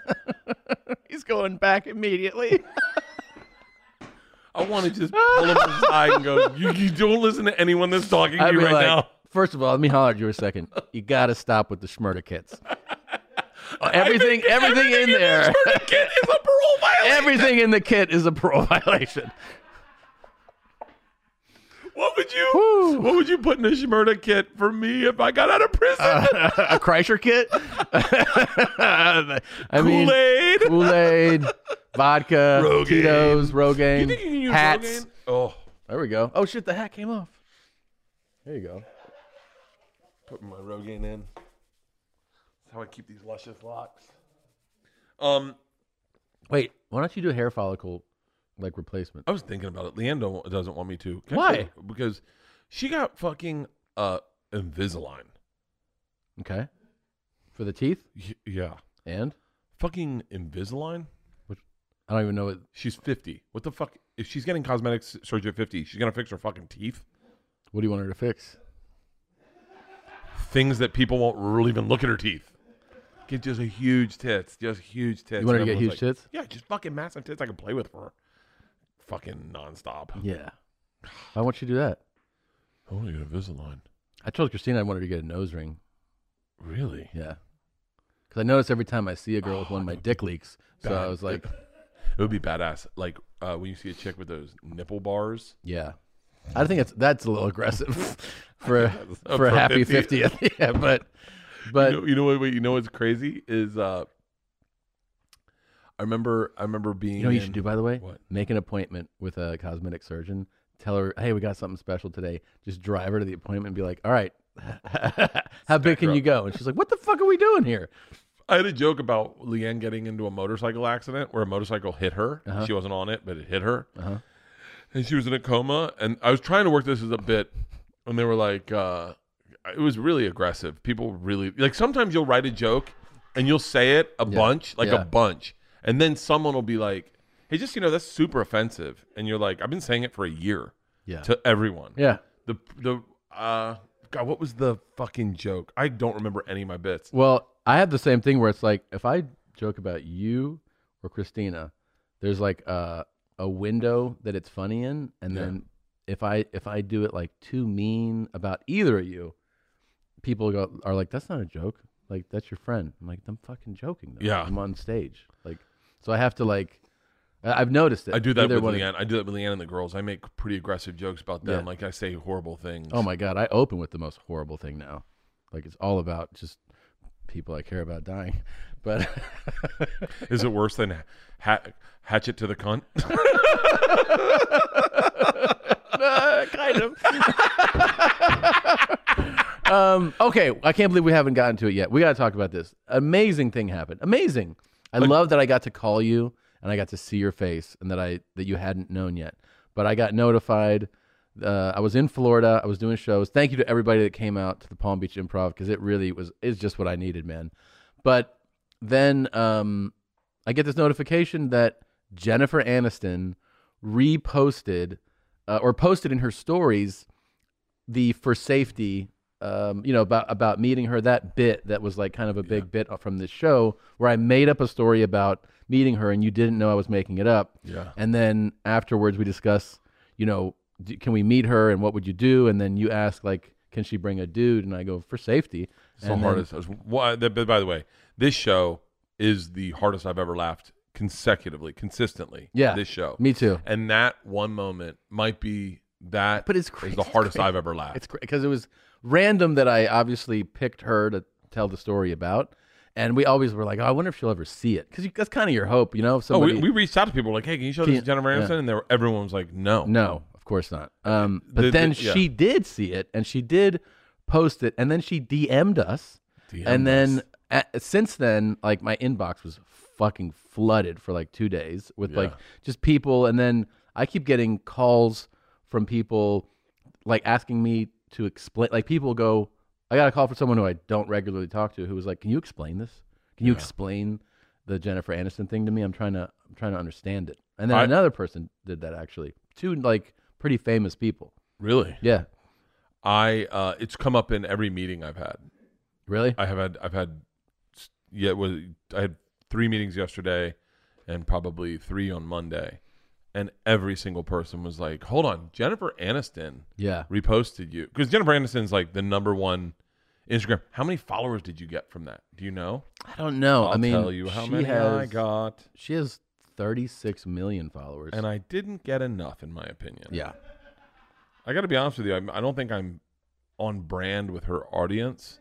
He's going back immediately. I want to just pull him aside and go, you, you don't listen to anyone that's talking to I'd you be right like, now. First of all, let me holler at you a second. You got to stop with the Schmurda kits. Everything, everything, everything in there. The kit is a parole violation. Everything in the kit is a parole violation. What would you? Woo. What would you put in a Schmurda kit for me if I got out of prison? Uh, a Kreischer kit? I mean, Kool-Aid, Kool-Aid, vodka, Rogaine. Tito's, Rogaine, you think you can use hats. Rogaine? Oh, There we go. Oh shit, the hat came off. There you go. putting my Rogaine in. That's how I keep these luscious locks. Um, Wait, why don't you do a hair follicle like replacement? I was thinking about it. Leanne don't, doesn't want me to. Can I Why? tell you? Because she got fucking uh Invisalign. Okay. For the teeth? Y- yeah, And? fucking Invisalign. I don't even know what. She's fifty. What the fuck? If she's getting cosmetic s- surgery at fifty, she's gonna fix her fucking teeth. What do you want her to fix? Things that people won't really even look at her teeth. Get just a huge tits, just huge tits. You want her to And get everyone's huge like, tits? Yeah, just fucking massive tits I can play with for fucking nonstop. Yeah. Why won't you do that? I want to get Invisalign. I told Christina I wanted her to get a nose ring. Really? Yeah. Because I notice every time I see a girl with one, my dick leaks. So Bad. I was like, It would be badass. Like uh, when you see a chick with those nipple bars. yeah. I think it's that's a little aggressive for Uh, for a for happy fifty. fiftieth. Yeah, but but you know, you know what? Wait, you know what's crazy is uh, I remember I remember being. you know what you in- should do, by the way? What? Make an appointment with a cosmetic surgeon. Tell her, hey, we got something special today. Just drive her to the appointment and be like, all right, how big can her you up. go? And she's like, what the fuck are we doing here? I had a joke about Leanne getting into a motorcycle accident where a motorcycle hit her. Uh-huh. She wasn't on it, but it hit her. Uh-huh. And she was in a coma. And I was trying to work this as a bit. And they were like, uh, it was really aggressive. People really, like sometimes you'll write a joke and you'll say it a Yeah. bunch, like Yeah. a bunch. And then someone will be like, hey, just, you know, that's super offensive. And you're like, I've been saying it for a year Yeah. to everyone. Yeah. The, the, uh, God, what was the fucking joke? I don't remember any of my bits. Well, I have the same thing where it's like if I joke about you or Christina, there's like a, a window that it's funny in, and Yeah. then if I if I do it like too mean about either of you, people go are like, that's not a joke. Like that's your friend. I'm like, I'm fucking joking. Though. Yeah. I'm on stage. Like, so I have to like. I- I've noticed it. I do that Either with one of- Leanne. I do that with Leanne and the girls. I make pretty aggressive jokes about them. Yeah. Like I say horrible things. Oh my god, I open with the most horrible thing now. Like it's all about just people I care about dying. But Is it worse than ha- hatchet to the cunt? Uh, kind of. um, okay, I can't believe we haven't gotten to it yet. We got to talk about this. Amazing thing happened. Amazing. I love that I got to call you and I got to see your face and that I that you hadn't known yet. But I got notified. Uh, I was in Florida. I was doing shows. Thank you to everybody that came out to the Palm Beach Improv because it really was is just what I needed, man. But then um, I get this notification that Jennifer Aniston reposted uh, or posted in her stories the for safety, um, you know, about about meeting her, that bit that was like kind of a big bit from this show where I made up a story about meeting her and you didn't know I was making it up. Yeah. And then afterwards we discuss, you know, d- can we meet her and what would you do? And then you ask like, can she bring a dude? And I go for safety. It's the And then- hardest. I was- why- that- but by the way, this show is the hardest I've ever laughed consecutively, consistently. Yeah, This show. Me too. And that one moment might be that But it's is crazy. the hardest I've ever laughed. It's great because it was random that I obviously picked her to tell the story about, and we always were like, "Oh, I wonder if she'll ever see it," because that's kind of your hope, you know. If oh, somebody, we, we reached out to people like, hey, can you show Can this you- to Jennifer Aniston? yeah. And they were, everyone was like, no. no, of course not. Um, but The- the- then yeah. she did see it, and she did post it, and then she D M'd us, D M'd and then us. at, since then, like my inbox was fucking flooded for like two days with Yeah. like just people, and then I keep getting calls from people like asking me to explain. Like people go, I got a call from someone who I don't regularly talk to, who was like, "Can you explain this? Can you Yeah. explain the Jennifer Aniston thing to me? I'm trying to, I'm trying to understand it." And then I- another person did that actually. Two like pretty famous people. Really? Yeah, I uh, it's come up in every meeting I've had. really. I have had I've had yeah it was I had three meetings yesterday and probably three on Monday, and every single person was like, hold on, Jennifer Aniston Yeah. reposted you. Because Jennifer Aniston's like the number one Instagram. How many followers did you get from that? Do you know? I don't know. I'll I mean, tell you how she many has, I got. She has thirty-six million followers. And I didn't get enough, in my opinion. yeah. I got to be honest with you. I, I don't think I'm on brand with her audience.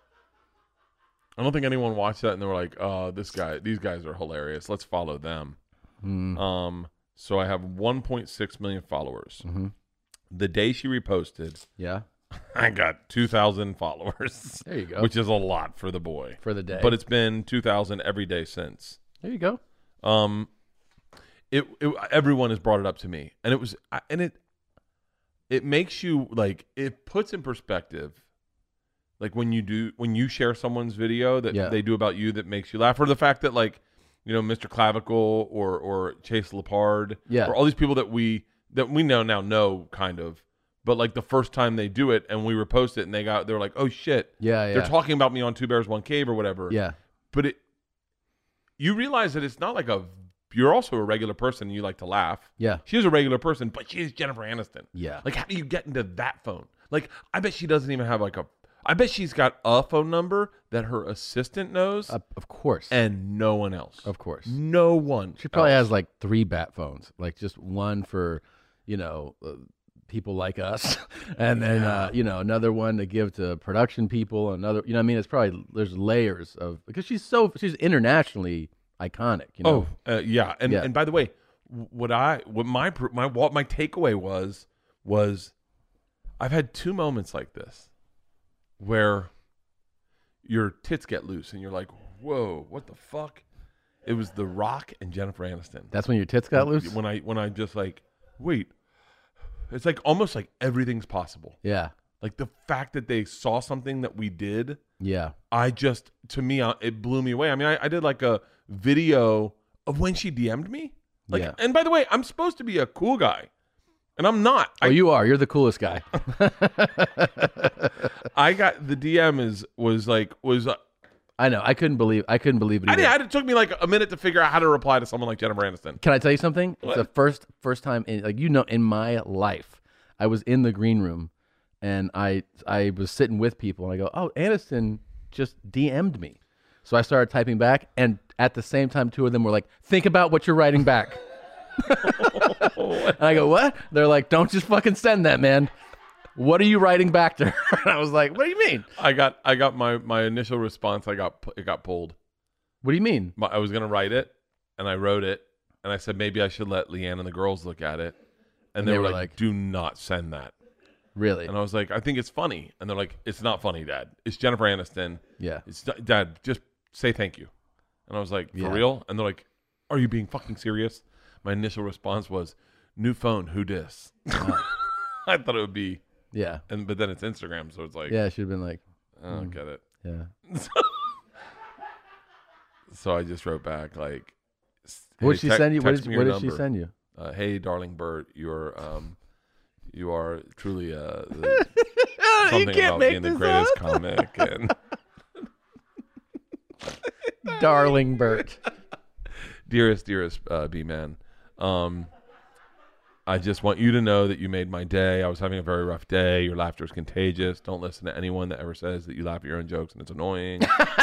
I don't think anyone watched that and they were like, "Oh, this guy, these guys are hilarious. Let's follow them." Mm. Um, so I have one point six million followers. Mm-hmm. The day she reposted, Yeah. I got two thousand followers. There you go. Which is a lot for the boy. For the day. But it's been two thousand every day since. There you go. Um, it, it everyone has brought it up to me, and it was I- and it it makes you like it puts in perspective. Like when you do, when you share someone's video that Yeah. they do about you that makes you laugh, or the fact that like, you know, Mister Clavicle or or Chase Lepard, Yeah. or all these people that we that we know now know kind of, but like the first time they do it and we repost it and they got they're like, oh shit, Yeah, yeah. they're talking about me on Two Bears One Cave or whatever. Yeah. But it, you realize that it's not like a. You're also a regular person and you like to laugh. Yeah. She's a regular person, but she's Jennifer Aniston. Yeah. Like, how do you get into that phone? Like, I bet she doesn't even have like a. I bet she's got a phone number that her assistant knows, Uh, of course. and no one else. Of course. No one. She probably else. has like three bat phones, like just one for, you know, uh, people like us, and then uh, you know another one to give to production people. Another, you know, what I mean, it's probably there's layers of because she's so she's internationally iconic. You know. Oh, uh, yeah. And Yeah. and by the way, what I what my pr- my what my takeaway was was, I've had two moments like this, where your tits get loose and you're like, whoa, what the fuck? It was The Rock and Jennifer Aniston. That's when your tits got loose. When I when I just like, wait, it's like almost like everything's possible. Yeah. Like the fact that they saw something that we did, Yeah. I just, to me, uh, it blew me away. I mean, I, I did like a video of when she D M'd me. Like, Yeah. and by the way, I'm supposed to be a cool guy, and I'm not. Oh, I, you are. You're the coolest guy. I got the D M is was like was. Uh, I know. I couldn't believe. I couldn't believe it. I Either. did. It took me like a minute to figure out how to reply to someone like Jennifer Aniston. Can I tell you something? What? It's the first first time in like you know in my life, I was in the green room, and I I was sitting with people, and I go, "Oh, Aniston just D M'd me," so I started typing back, and at the same time, two of them were like, "Think about what you're writing back." And I go, "What?" They're like, "Don't just fucking send that, man. What are you writing back to her?" And I was like, "What do you mean? I got I got my my initial response. I got pu- it got pulled. What do you mean?" My, I was gonna write it, and I wrote it, and I said maybe I should let Leanne and the girls look at it, and, they, were like, like- "Do not send that." Really? And I was like, I think it's funny. And they're like, it's not funny, Dad. It's Jennifer Aniston. Yeah. It's Dad, just say thank you. And I was like, for Yeah. real? And they're like, are you being fucking serious? My initial response was, new phone, who dis? I thought it would be, Yeah. and but then it's Instagram, so it's like, Yeah. Should have been like, I don't get it. yeah. So I just wrote back like, What "Hey, did she tec- send you? What text did, me what your did she number." send you? Uh, hey, darling Bert, you're um, you are truly uh, the, something can't about make being the this greatest up. comic and. Darling Bert. Dearest, dearest uh, B-Man, um, I just want you to know that you made my day. I was having a very rough day. Your laughter is contagious. Don't listen to anyone that ever says that you laugh at your own jokes and it's annoying.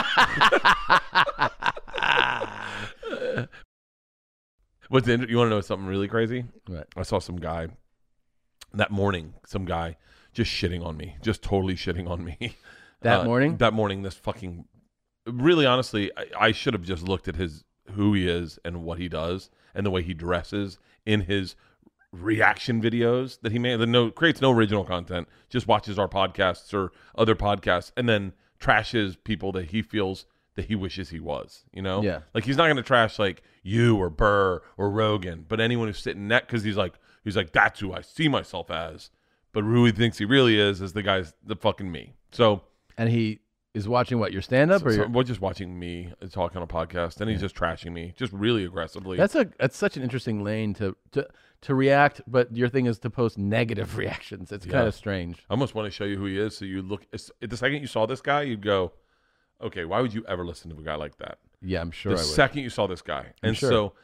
What's the, you want to know something really crazy? Right. I saw some guy that morning, some guy just shitting on me, just totally shitting on me. That Uh, morning? That morning, this fucking, really honestly, I, I should have just looked at his, who he is and what he does and the way he dresses in his reaction videos that he made, that no, creates no original content, just watches our podcasts or other podcasts and then trashes people that he feels that he wishes he was, you know? Yeah. Like he's not going to trash like you or Burr or Rogan, but anyone who's sitting next, because he's like, he's like, that's who I see myself as. But who he thinks he really is is the guy's the fucking me. So, And he is watching what your stand up so, or so your, we're just watching me talk on a podcast, and he's just trashing me, just really aggressively. that's a that's such an interesting lane to to to react, but your thing is to post negative reactions. It's Yeah. kind of strange. I almost want to show you who he is, so you look. It's, the second you saw this guy, you'd go, "Okay, why would you ever listen to a guy like that?" Yeah, I'm sure The I would. second you saw this guy, and sure. so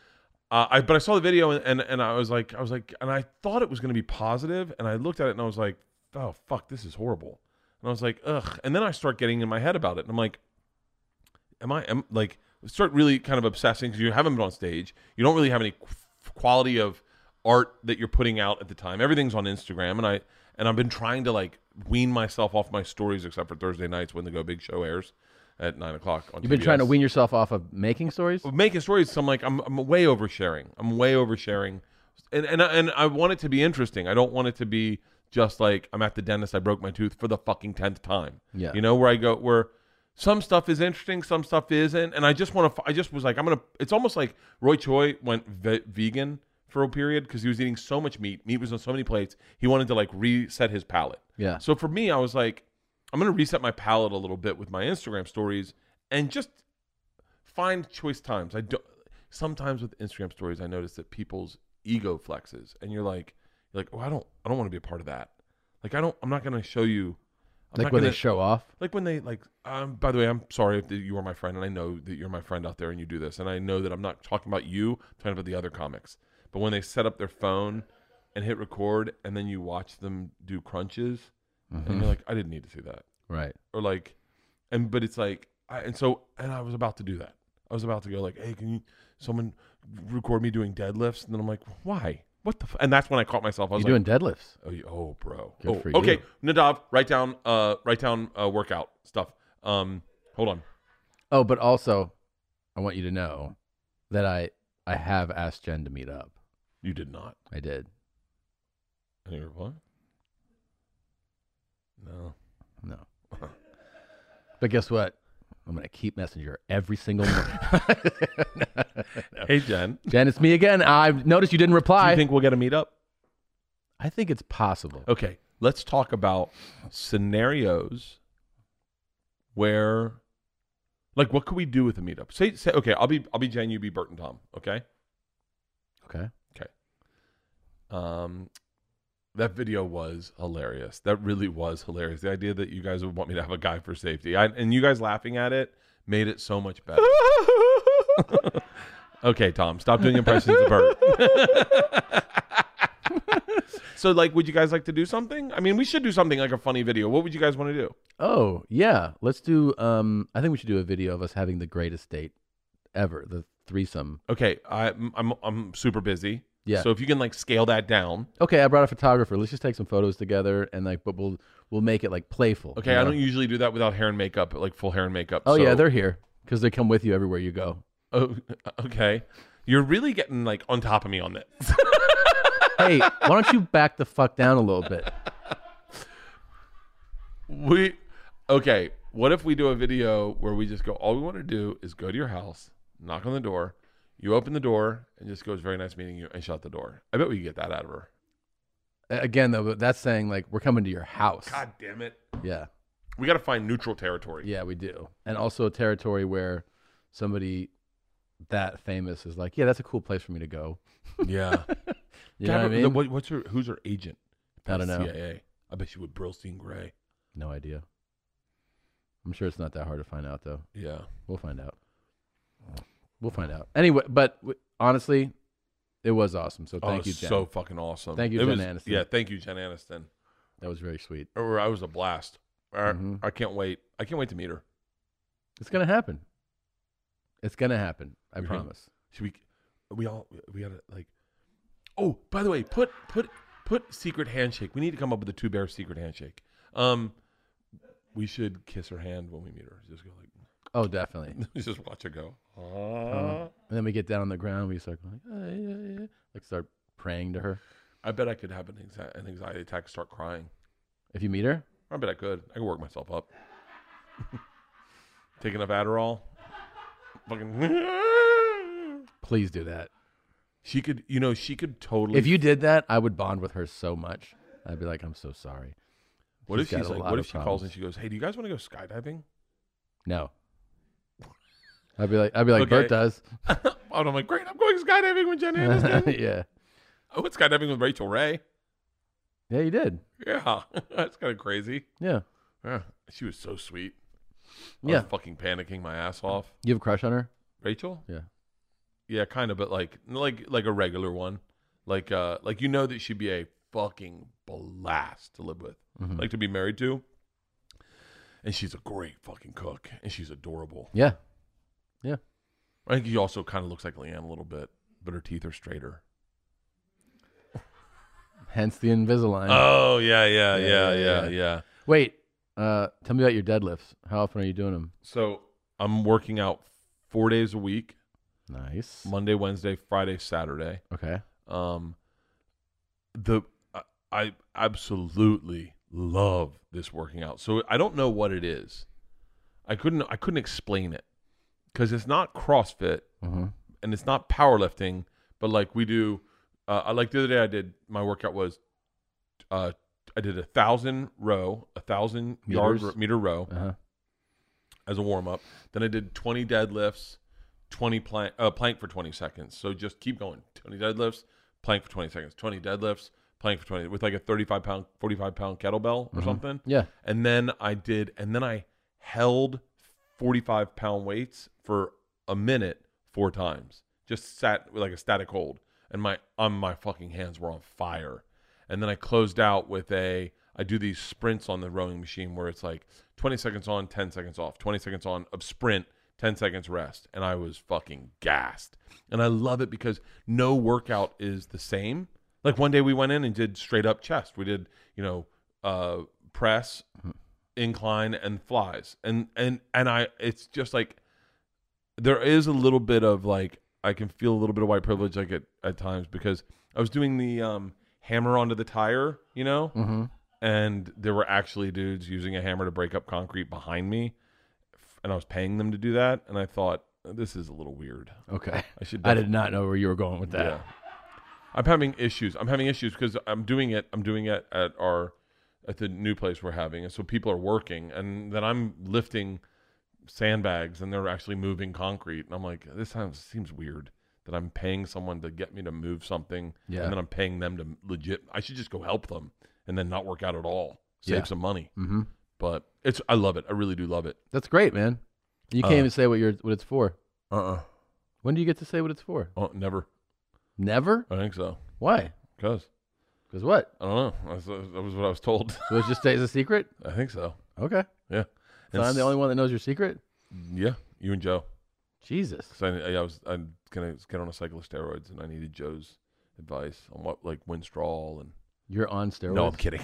Uh, I but I saw the video and, and and I was like I was like and I thought it was going to be positive, and I looked at it and I was like, oh fuck, this is horrible. And I was like, ugh. And then I start getting in my head about it, and I'm like, am I am like start really kind of obsessing because you haven't been on stage, you don't really have any qu- quality of art that you're putting out at the time. Everything's on Instagram, and I and I've been trying to like wean myself off my stories, except for Thursday nights when the Go Big show airs at nine o'clock on You've been T B S. trying to wean yourself off of making stories? Making stories, so I'm like, I'm, I'm way oversharing. I'm way oversharing. And, and, and I want it to be interesting. I don't want it to be just like, I'm at the dentist, I broke my tooth for the fucking tenth time. Yeah. You know, where I go, where some stuff is interesting, some stuff isn't. And I just want to, I just was like, I'm going to, it's almost like Roy Choi went ve- vegan for a period because he was eating so much meat. Meat was on so many plates. He wanted to like reset his palate. Yeah. So for me, I was like, I'm going to reset my palate a little bit with my Instagram stories and just find choice times. I don't. Sometimes with Instagram stories, I notice that people's ego flexes, and you're like, you're like, oh, I don't, I don't want to be a part of that. Like, I don't, I'm not going to show you. I'm Like not when gonna, they show off? like when they like. Um, by the way, I'm sorry if you are my friend, and I know that you're my friend out there, and you do this, and I know that I'm not talking about you, I'm talking about the other comics. But when they set up their phone and hit record, and then you watch them do crunches, Mm-hmm. and you're like, I didn't need to see that. Right. Or like, and but it's like, I, and so, and I was about to do that. I was about to go like, hey, can you, someone record me doing deadlifts? And then I'm like, why? What the? F-? And that's when I caught myself. I was You're like, doing deadlifts. oh, you- oh, bro. Good oh, for you. okay, Nadav, write down, uh, write down uh, workout stuff. Um, hold on. Oh, but also, I want you to know that I I have asked Jen to meet up. You did not. I did. Any reply? No. No. But guess what? I'm going to keep Messenger every single morning. Hey, Jen. Jen, it's me again. I've noticed you didn't Do reply. you think we'll get a meetup? I think it's possible. Okay, let's talk about scenarios where, like, what could we do with a meetup? Say, say, okay, I'll be, I'll be Jen, you be Bert and Tom. Okay. Okay. Um, that video was hilarious. That really was hilarious. The idea that you guys would want me to have a guy for safety, I, and you guys laughing at it made it so much better. Okay, Tom, stop doing impressions of Bert. So, like, would you guys like to do something? I mean, we should do something like a funny video. What would you guys want to do? Oh, yeah. Let's do, um, I think we should do a video of us having the greatest date ever, the threesome. Okay, I, I'm I'm super busy. Yeah. So if you can like scale that down. Okay, I brought a photographer. Let's just take some photos together and like, but we'll we'll make it like playful. Okay, you I know? don't usually do that without hair and makeup, like full hair and makeup. Oh so- yeah, they're here because they come with you everywhere you go. Oh, okay. You're really getting like on top of me on this. Hey, why don't you back the fuck down a little bit? We okay. What if we do a video where we just go? All we want to do is go to your house, knock on the door. You open the door and just goes, "Very nice meeting you," and shut the door. I bet we can get that out of her. Again, though, but that's saying like we're coming to your house. God damn it! Yeah, We got to find neutral territory. yeah, we do, and also a territory where somebody that famous is like, yeah, that's a cool place for me to go. Yeah. You know what I mean? What, what's her? Who's her agent? I don't know. C I A. I bet she would Brillstein Gray. No idea. I'm sure it's not that hard to find out, though. Yeah. We'll find out. We'll find out. Anyway, but w- honestly, it was awesome. So thank oh, you, Jen. so fucking awesome. Thank you, It Jen was- Aniston. Yeah, thank you, Jen Aniston. That was very sweet. Or I was a blast. I, Mhm. I can't wait. I can't wait to meet her. It's gonna happen. It's gonna happen. I Mhm. promise. Should we? We all we gotta like. Oh, by the way, put put put secret handshake. We need to come up with a two bear secret handshake. Um, we should kiss her hand when we meet her. Just go like. Oh, definitely. Just watch her go. Uh, and then we get down on the ground. We start going, like, "Ah, yeah, yeah," like start praying to her. I bet I could have an, anxi- an anxiety attack, and start crying. If you meet her, I bet I could. I could work myself up. Take enough Adderall. Fucking. please do that. She could, you know, she could totally. If you did that, I would bond with her so much. I'd be like, I'm so sorry. what if she's got she's a like? lot What of if she calls problems. and she goes, "Hey, do you guys want to go skydiving?" No. I'd be like, I'd be like, Okay. Bert does. Oh, and I'm like, great, I'm going skydiving with Jen Aniston. yeah. I went skydiving with Rachel Ray. Yeah, you did. Yeah, that's kind of crazy. Yeah. Yeah, she was so sweet. I Yeah. was fucking panicking my ass off. You have a crush on her? Rachel? Yeah. Yeah, kind of, but like like like a regular one. Like uh like you know that she'd be a fucking blast to live with. Mhm. Like to be married to. And she's a great fucking cook. And she's adorable. Yeah. Yeah. I think she also kind of looks like Leanne a little bit, but her teeth are straighter. Hence the Invisalign. Oh yeah, yeah, Yeah, yeah, yeah, yeah, yeah. yeah. Wait, uh, tell me about your deadlifts. How often are you doing them? So I'm working out four days a week. Nice. Monday, Wednesday, Friday, Saturday. Okay. Um, the I, I absolutely love this working out. So I don't know what it is. I couldn't I couldn't explain it because it's not CrossFit Mm-hmm. and it's not powerlifting. But like we do, uh, I like the other day I did my workout was, uh, I did a thousand row, a thousand yard Meters? meter row Uh huh. as a warm up. Then I did twenty deadlifts. twenty plank, uh, plank for twenty seconds. So just keep going. twenty deadlifts, plank for twenty seconds. twenty deadlifts, plank for twenty with like a thirty-five pound, forty-five pound kettlebell or something. Yeah. And then I did, and then I held forty-five pound weights for a minute four times. Just sat with like a static hold, and my on my fucking hands were on fire. And then I closed out with a. I do these sprints on the rowing machine where it's like twenty seconds on, ten seconds off, twenty seconds on, a sprint. ten seconds rest, and I was fucking gassed. And I love it because no workout is the same. Like one day we went in and did straight up chest. We did, you know, uh, press, incline, and flies. And and and I, it's just like there is a little bit of like I can feel a little bit of white privilege like at, at times because I was doing the um, hammer onto the tire, you know, Mm-hmm. and there were actually dudes using a hammer to break up concrete behind me. And I was paying them to do that, and I thought this is a little weird. Okay. I should. I def- did not know where you were going with that. Yeah. I'm having issues. I'm having issues because I'm doing it. I'm doing it at our at the new place we're having, and so people are working, and then I'm lifting sandbags, and they're actually moving concrete, and I'm like, this sounds seems weird that I'm paying someone to get me to move something, Yeah. and then I'm paying them to legit. I should just go help them and then not work out at all, save Yeah. some money. Mm-hmm. But it's I love it. I really do love it. That's great, man. You can't Uh, even say what you're what it's for. Uh uh When do you get to say what it's for? Oh, never. Never. I think so. Why? Because Because what? I don't know. That's, that was what I was told. So it just stays a secret. I think so. Okay. Yeah. So I'm the only one that knows your secret. Yeah, you and Joe. Jesus. Because I, I was I'm gonna get on a cycle of steroids, and I needed Joe's advice on what like Winstrol and. You're on steroids. No, I'm kidding.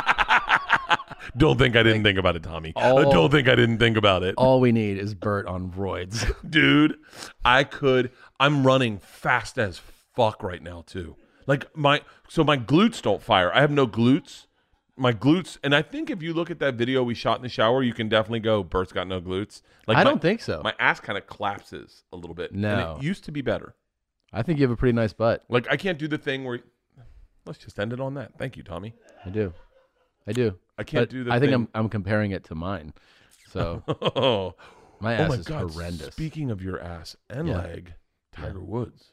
Don't think I didn't think about it, Tommy. all- Don't think I didn't think about it, All we need is Bert on roids. dude. I could. I'm running fast as fuck right now too. Like my so my glutes don't fire. I have no glutes. My glutes, and I think if you look at that video we shot in the shower, you can definitely go, Bert's got no glutes. Like I my- don't think so. My ass kind of collapses a little bit. No. And it used to be better. I think you have a pretty nice butt. Like I can't do the thing where. Let's just end it on that. Thank you, Tommy. I do. I do. I can't But do the I think thing. I'm I'm comparing it to mine. So oh, my oh ass my is God. horrendous. Speaking of your ass and Yeah. leg, Tiger Woods.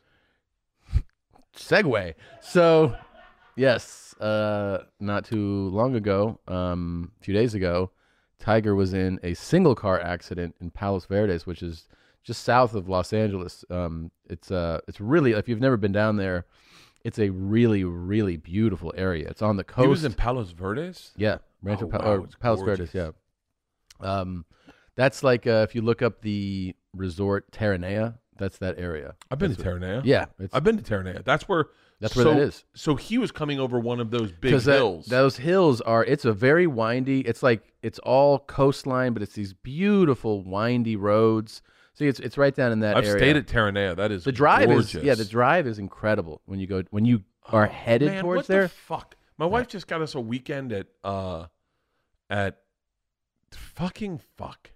Segue. So, yes, uh, not too long ago, um, a few days ago, Tiger was in a single car accident in Palos Verdes, which is just south of Los Angeles. Um, it's uh, it's really, if you've never been down there, it's a really, really beautiful area. It's on the coast. He was in Palos Verdes? Yeah, Rancho Oh, Pa- wow, or it's Palos gorgeous. Verdes. Yeah. Um, that's like uh, if you look up the resort Terranea, that's that area. I've been That's to what- Terranea. Yeah, it's I've been to Terranea. That's where. That's where so, that is. So he was coming over one of those big because that, hills. those hills are. It's a very windy. It's like it's all coastline, but it's these beautiful windy roads. See, it's it's right down in that I've area. stayed at Terranea. That is the drive gorgeous. is yeah. The drive is incredible when you go when you are headed Man, towards what there. The fuck. My wife just got us a weekend at uh at fucking fuck.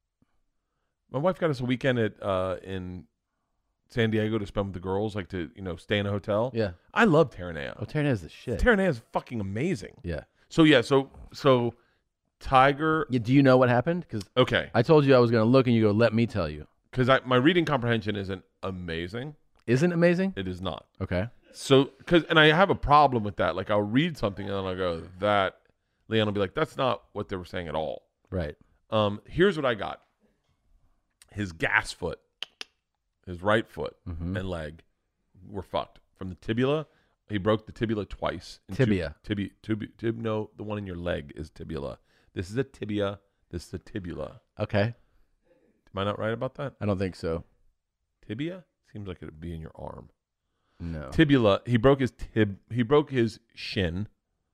My wife got us a weekend at uh in San Diego to spend with the girls, like to, you know, stay in a hotel. Yeah. I love Terranea. Oh, Terranea is the shit. Terranea is fucking amazing. yeah. So yeah, so so Tiger yeah. Do you know what happened? Because okay. I told you I was going to look, and you go, "Let me tell you." Because I my reading comprehension isn't amazing. Isn't amazing? It is not. Okay. So, cause, and I have a problem with that. Like, I'll read something and then I'll go, that, Leanne will be like, that's not what they were saying at all. Right. Um, here's what I got. His gas foot. his right foot Mhm. and leg were fucked. From the tibia, he broke the tibia twice. And two- Tibia. tibia, tibia, tib, no, the one in your leg is tibia. This is a tibia. This is a tibula. Okay. Am I not right about that? I don't think so. Tibia seems like it'd be in your arm. No. Tibula. He broke his tib. He broke his shin.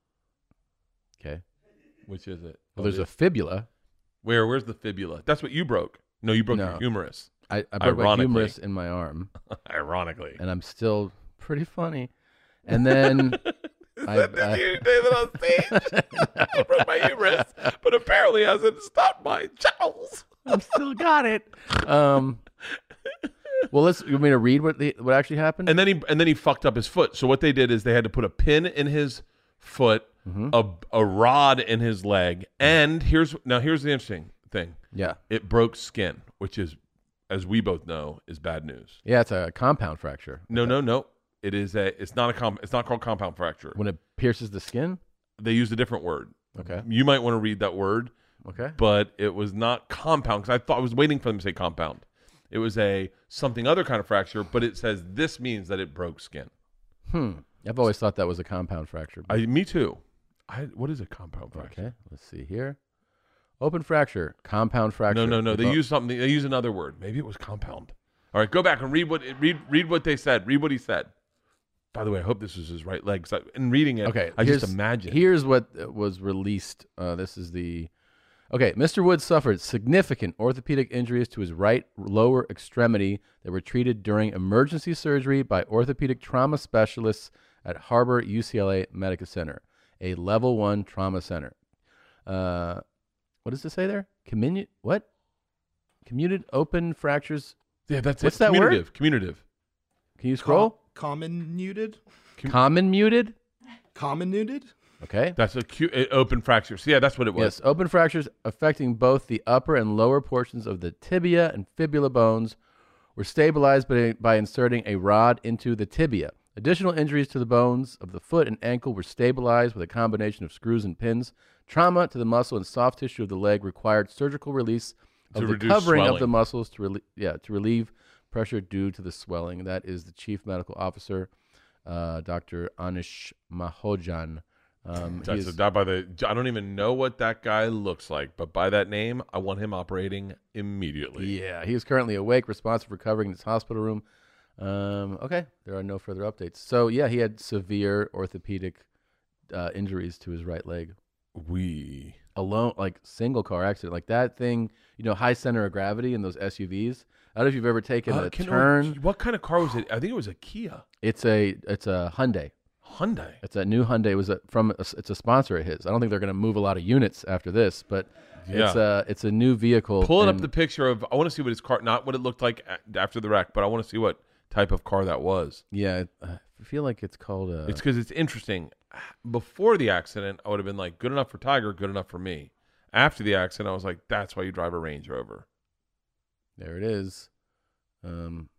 Okay. Which is it? Well, there's a fibula. Where? Where's the fibula? That's what you broke. No, you broke No. your humerus. I, I broke my Ironically. humerus in my arm, Ironically. and I'm still pretty funny. And then I, I, you, David, on stage? I broke my humerus, but apparently hasn't stopped my jowls. I've still got it. Um. Well, let's. You want me to read what the, what actually happened? And then he and then he fucked up his foot. So what they did is they had to put a pin in his foot, Mhm. a a rod in his leg, and here's now here's the interesting thing. Yeah. It broke skin, which is, as we both know, is bad news. Yeah, it's a compound fracture. No, no, no. It is a. It's not a com. It's not called compound fracture. When it pierces the skin. They used a different word. Okay. You might want to read that word, Okay. but it was not compound because I thought I was waiting for them to say compound. It was a something other kind of fracture, but it says this means that it broke skin. Hmm. I've always thought that was a compound fracture. but- I, me too. I, what is a compound fracture? Okay. Let's see here. Open fracture, compound fracture. No, no, no. They Oh, use something. They use another word. Maybe it was compound. All right, go back and read what read read what they said. Read what he said. By the way, I hope this was his right leg. 'Cause I, in reading it, Okay. I here's- just imagine. Here's what uh, was released. Uh, this is the. Okay, Mister Woods suffered significant orthopedic injuries to his right lower extremity that were treated during emergency surgery by orthopedic trauma specialists at Harbor U C L A Medical Center, a level one trauma center. Uh, what does it say there? Communi- what? Commuted open fractures. yeah, that's What's it. that word? Commutative. Commutative. Can you scroll? Common muted? Common muted. Common muted? Okay. That's a cu- uh, open fracture. So yeah, that's what it was. Yes, open fractures affecting both the upper and lower portions of the tibia and fibula bones were stabilized by, by inserting a rod into the tibia. Additional injuries to the bones of the foot and ankle were stabilized with a combination of screws and pins. Trauma to the muscle and soft tissue of the leg required surgical release of To the reduce covering of swelling. the muscles to, relie- yeah, to relieve pressure due to the swelling. That is the chief medical officer, uh, Doctor Anish Mahojan. Um, he That's is- a, that by the. I don't even know what that guy looks like, but by that name, I want him operating immediately. Yeah, he is currently awake, responsive, recovering in his hospital room. Um, okay, there are no further updates. So yeah, he had severe orthopedic uh, injuries to his right leg. We. Alone, like single car accident, like that thing. You know, high center of gravity in those S U Vs. I don't know if you've ever taken Uh, a can- turn. What kind of car was it? I think it was a Kia. It's a it's a Hyundai. Hyundai. It's a new Hyundai. It was a, from a, it's a sponsor of his. I don't think they're going to move a lot of units after this, but it's Yeah. a it's a new vehicle. Pulling up and- the picture of. I want to see what his car. Not what it looked like a- after the wreck, but I want to see what type of car that was. yeah. it- I feel like it's called a. It's because it's interesting. Before the accident, I would have been like, good enough for Tiger, good enough for me. After the accident, I was like, that's why you drive a Range Rover. There it is. Um,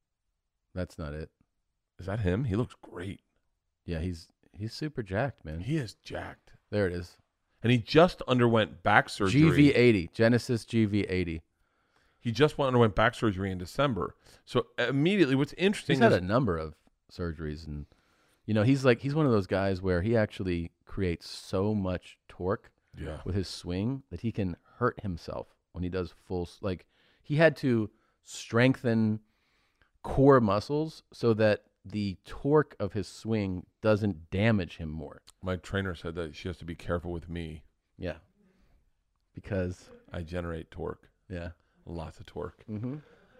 that's not it. Is that him? He looks great. Yeah, he's he's super jacked, man. He is jacked. There it is. And he just underwent back surgery. G V eighty, Genesis G V eighty. He just underwent back surgery in December. So immediately, what's interesting He's had is a number of surgeries, and you know, he's like he's one of those guys where he actually creates so much torque yeah, with his swing that he can hurt himself when he does full. s- Like he had to strengthen core muscles so that the torque of his swing doesn't damage him more. my trainer said that she has to be careful with me. Yeah, because I generate torque, yeah. lots of torque. Mm-hmm.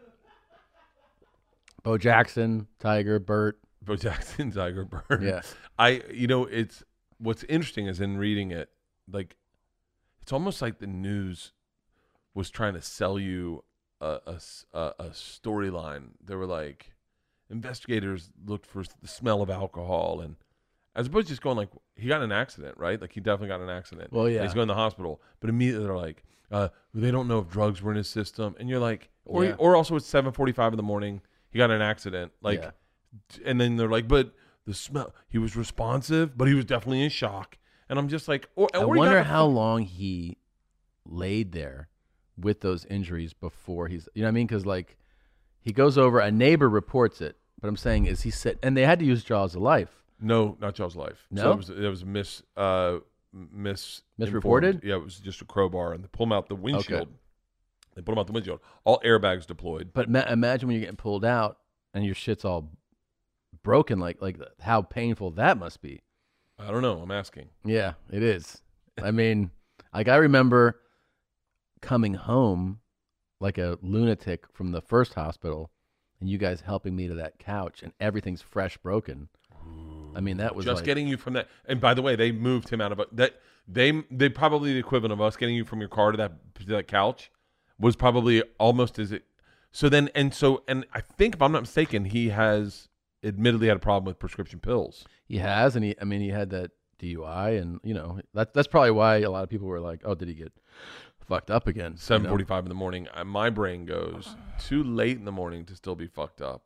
Bo Jackson, Tiger, Burt. Bo Jackson, Tiger Bird. Yeah. I, you know, it's what's interesting is in reading it, like, it's almost like the news was trying to sell you a, a s- a- a storyline. They were like, investigators looked for the smell of alcohol, and as opposed to just going like, he got in an accident, right? Like, he definitely got in an accident. Well, And yeah. he's going to the hospital, but immediately they're like, uh, they don't know if drugs were in his system, and you're like, or Yeah. or also it's seven forty-five in the morning. He got in an accident, like. Yeah. And then they're like, but the smell, he was responsive, but he was definitely in shock. And I'm just like, or, I or he got wonder the how fu- long he laid there with those injuries before he's, you know what I mean? Because like He goes over. A neighbor reports it, but I'm saying is he said, and they had to use Jaws of Life. No, not Jaws Life. No? So it was, it was mis, uh, mis Misreported? informed. Yeah, it was just a crowbar, and they pull him out the windshield. Okay. They put him out the windshield. All airbags deployed. But ma- imagine when you're getting pulled out and your shit's all broken. Like like how painful that must be. I don't know. I'm asking. Yeah, it is. I mean, like I remember coming home like a lunatic from the first hospital, and you guys helping me to that couch, and everything's fresh broken. I mean, that was Just like, getting you from that. And by the way, they moved him out of a, that. They they probably the equivalent of us getting you from your car to that to that couch was probably almost as it. So then and so and I think if I'm not mistaken, he has admittedly had a problem with prescription pills. he has, and he. I mean, he had that D U I, and you know that that's probably why a lot of people were like, "Oh, did he get fucked up again?" Seven you know? forty-five in the morning. uh, My brain goes too late in the morning to still be fucked up.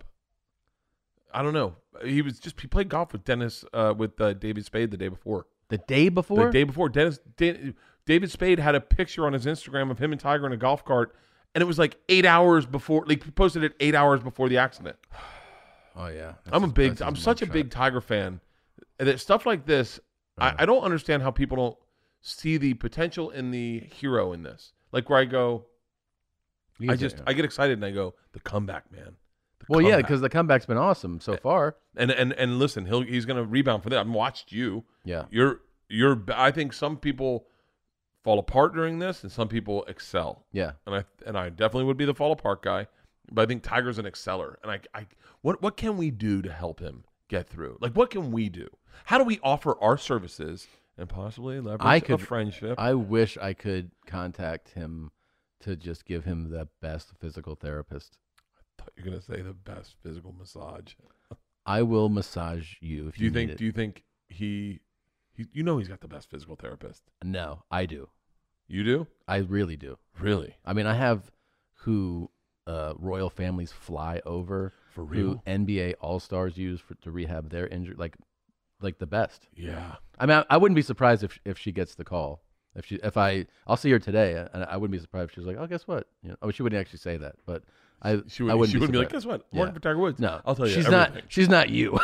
I don't know. He was just he played golf with Dennis uh, with uh, David Spade the day before. The day before. The day before, Dennis Da- David Spade had a picture on his Instagram of him and Tiger in a golf cart, and it was like eight hours before. Like he posted it eight hours before the accident. Oh yeah, That's I'm a his- big. that's his I'm such a mugshot. big Tiger fan. And that stuff like this, I, I don't understand how people don't see the potential in the hero in this. Like where I go, He's I a- just I get excited and I go, the comeback, man. The well, yeah, comeback." because the comeback's been awesome so far. and and and listen, he'll he's gonna rebound for that. I've watched you. Yeah. You're you're. I think some people fall apart during this, and some people excel. Yeah. And I and I definitely would be the fall apart guy, but I think Tiger's an exceller. And I I what what can we do to help him get through? Like what can we do? How do we offer our services and possibly leverage I a could- friendship? I wish I could contact him to just give him the best physical therapist. thought you're gonna say the best physical massage. I will massage you if Do you need think? it. Do you think he, he? You know he's got the best physical therapist. No, I do. You do? I really do. Really? I mean, I have who uh, royal families fly over For who real? N B A All Stars use for, to rehab their injury, like like the best. Yeah. I mean, I, I wouldn't be surprised if if she gets the call. If she, if I, I'll see her today, and I wouldn't be surprised if she was like, "Oh, guess what?" You know, oh, she wouldn't actually say that, but I, She would. I wouldn't she be, wouldn't be like, surprised. "Guess what? I'm Yeah. working for Tiger Woods." No, I'll tell you. she's everything. not. She's not you.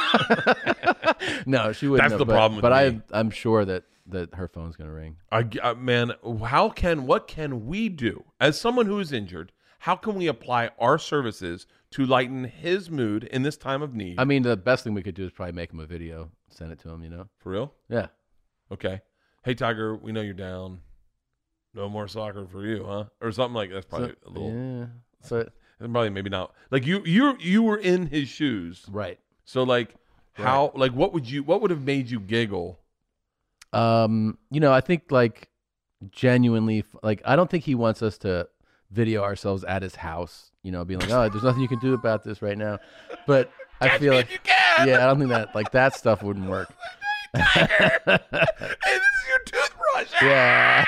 No, she wouldn't. That's have, the but, problem with But me. I, I'm sure that that her phone's gonna ring. I, uh, man, how can what can we do as someone who is injured? How can we apply our services to lighten his mood in this time of need? I mean, the best thing we could do is probably make him a video, send it to him. You know? For real? Yeah. Okay. Hey, Tiger, we know you're down. No more soccer for you, huh? Or something like that's probably So- a little. Yeah. But Probably maybe not. Like you, you, you were in his shoes. right. So like, how? Like, what would you? What would have made you giggle? Um, you know, I think like genuinely, f- like I don't think he wants us to video ourselves at his house. You know, being like, "Oh, there's nothing you can do about this right now." But I feel like, you can. yeah, I don't think that like that stuff wouldn't work. Hey, this is your toothbrush. Yeah.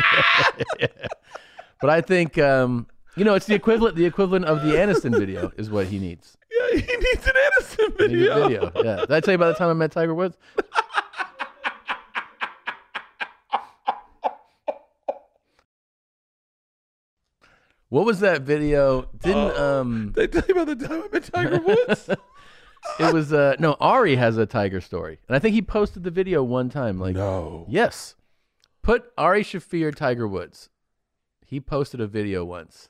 But I think, um, you know, it's the equivalent. The equivalent of the Aniston video is what he needs. Yeah, he needs an Aniston He needs video. a video. Yeah. Did I tell you about the time I met Tiger Woods? What was that video? Didn't um Did I tell you about the time I met Tiger Woods? it was uh no, Ari has a tiger story. And I think he posted the video one time. Like No. yes. Put Ari Shafir Tiger Woods. He posted a video once.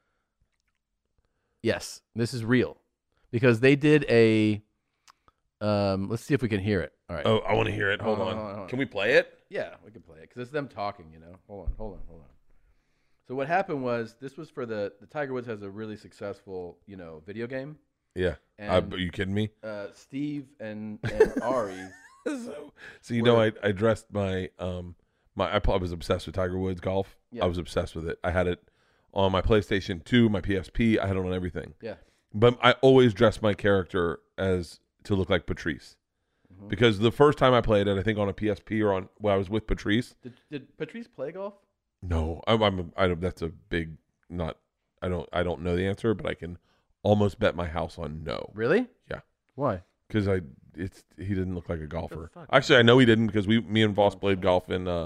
Yes, this is real. Because they did a um let's see if we can hear it. All right. Oh, I want to hear it. Hold, Hold on, on. hold on, hold on. Can we play it? Yeah, we can play it because it's them talking, you know. Hold on, hold on, hold on. So what happened was this was for the the Tiger Woods has a really successful, you know, video game. Yeah. And Uh, are you kidding me? uh, Steve and, and Ari. so, so you know, I, I dressed my um my I, I was obsessed with Tiger Woods golf. Yeah. I was obsessed with it. I had it on my PlayStation two, my P S P. I had it on everything. Yeah. But I always dressed my character as to look like Patrice. Mm-hmm. Because the first time I played it, I think on a P S P or on when I was with Patrice. Did, did Patrice play golf? No, I'm, I'm I don't. That's a big not. I don't. I don't know the answer, but I can almost bet my house on no. Really? Yeah. Why? Because I, it's he didn't look like a golfer. fuck? Actually, I know he didn't because we, me and Voss played golf in uh,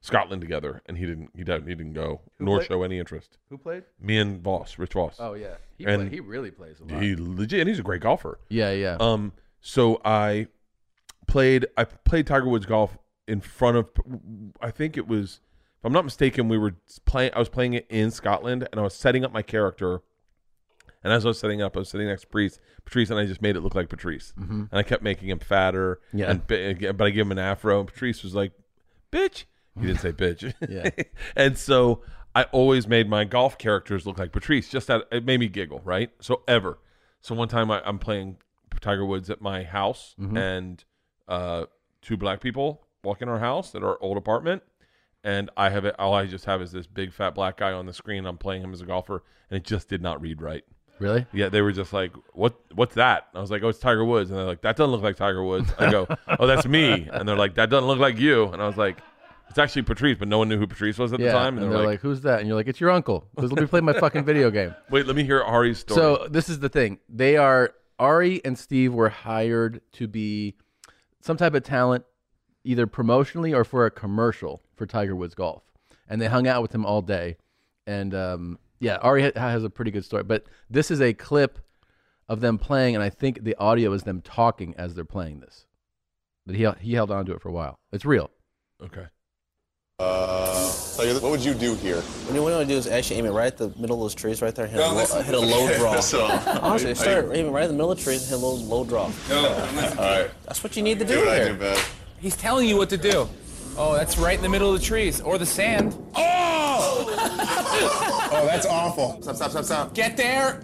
Scotland together, and he didn't. He didn't. He didn't go, Who nor played? show any interest. Who played? Me and Voss, Rich Voss. Oh yeah, he And play, he really plays a lot. He legit, and he's a great golfer. yeah, yeah. Um, so I played. I played Tiger Woods golf in front of. I think it was, if I'm not mistaken, we were playing. I was playing it in Scotland, and I was setting up my character. And as I was setting up, I was sitting next to Patrice, Patrice, and I just made it look like Patrice. Mm-hmm. And I kept making him fatter. Yeah. And, but I gave him an afro, and Patrice was like, "Bitch." He didn't say bitch. Yeah. And so I always made my golf characters look like Patrice. Just that it made me giggle, right? So ever. So one time I, I'm playing Tiger Woods at my house, Mm-hmm. and uh, two black people walk in our house at our old apartment, and I have it. All I just have is this big fat black guy on the screen. I'm playing him as a golfer, and it just did not read right. Really? Yeah, they were just like, "What? What's that?" And I was like, "Oh, it's Tiger Woods." And they're like, "That doesn't look like Tiger Woods." I go, "Oh, that's me." And they're like, "That doesn't look like you." And I was like, "It's actually Patrice," but no one knew who Patrice was at Yeah. the time. And, they're like, "Who's that?" And you're like, "It's your uncle." Because let me play my fucking video game. "Wait, let me hear Ari's story." So this is the thing. They are Ari and Steve were hired to be some type of talent, either promotionally or for a commercial for Tiger Woods Golf, and they hung out with him all day. And um, yeah, Ari ha- has a pretty good story. But this is a clip of them playing, and I think the audio is them talking as they're playing this. But he he held on to it for a while. It's real. okay. Uh, Tiger, what would you do here? What you want to do is actually aim it right at the middle of those trees right there. Hit, a, low, uh, hit a low draw. So, Honestly, start aiming right in the middle of the trees and hit a low, low draw. all right. That's what you need to do Do what I do here. best. He's telling you what to do. Oh, that's right in the middle of the trees or the sand. Oh! Oh, that's awful. Stop, stop, stop, stop. Get there.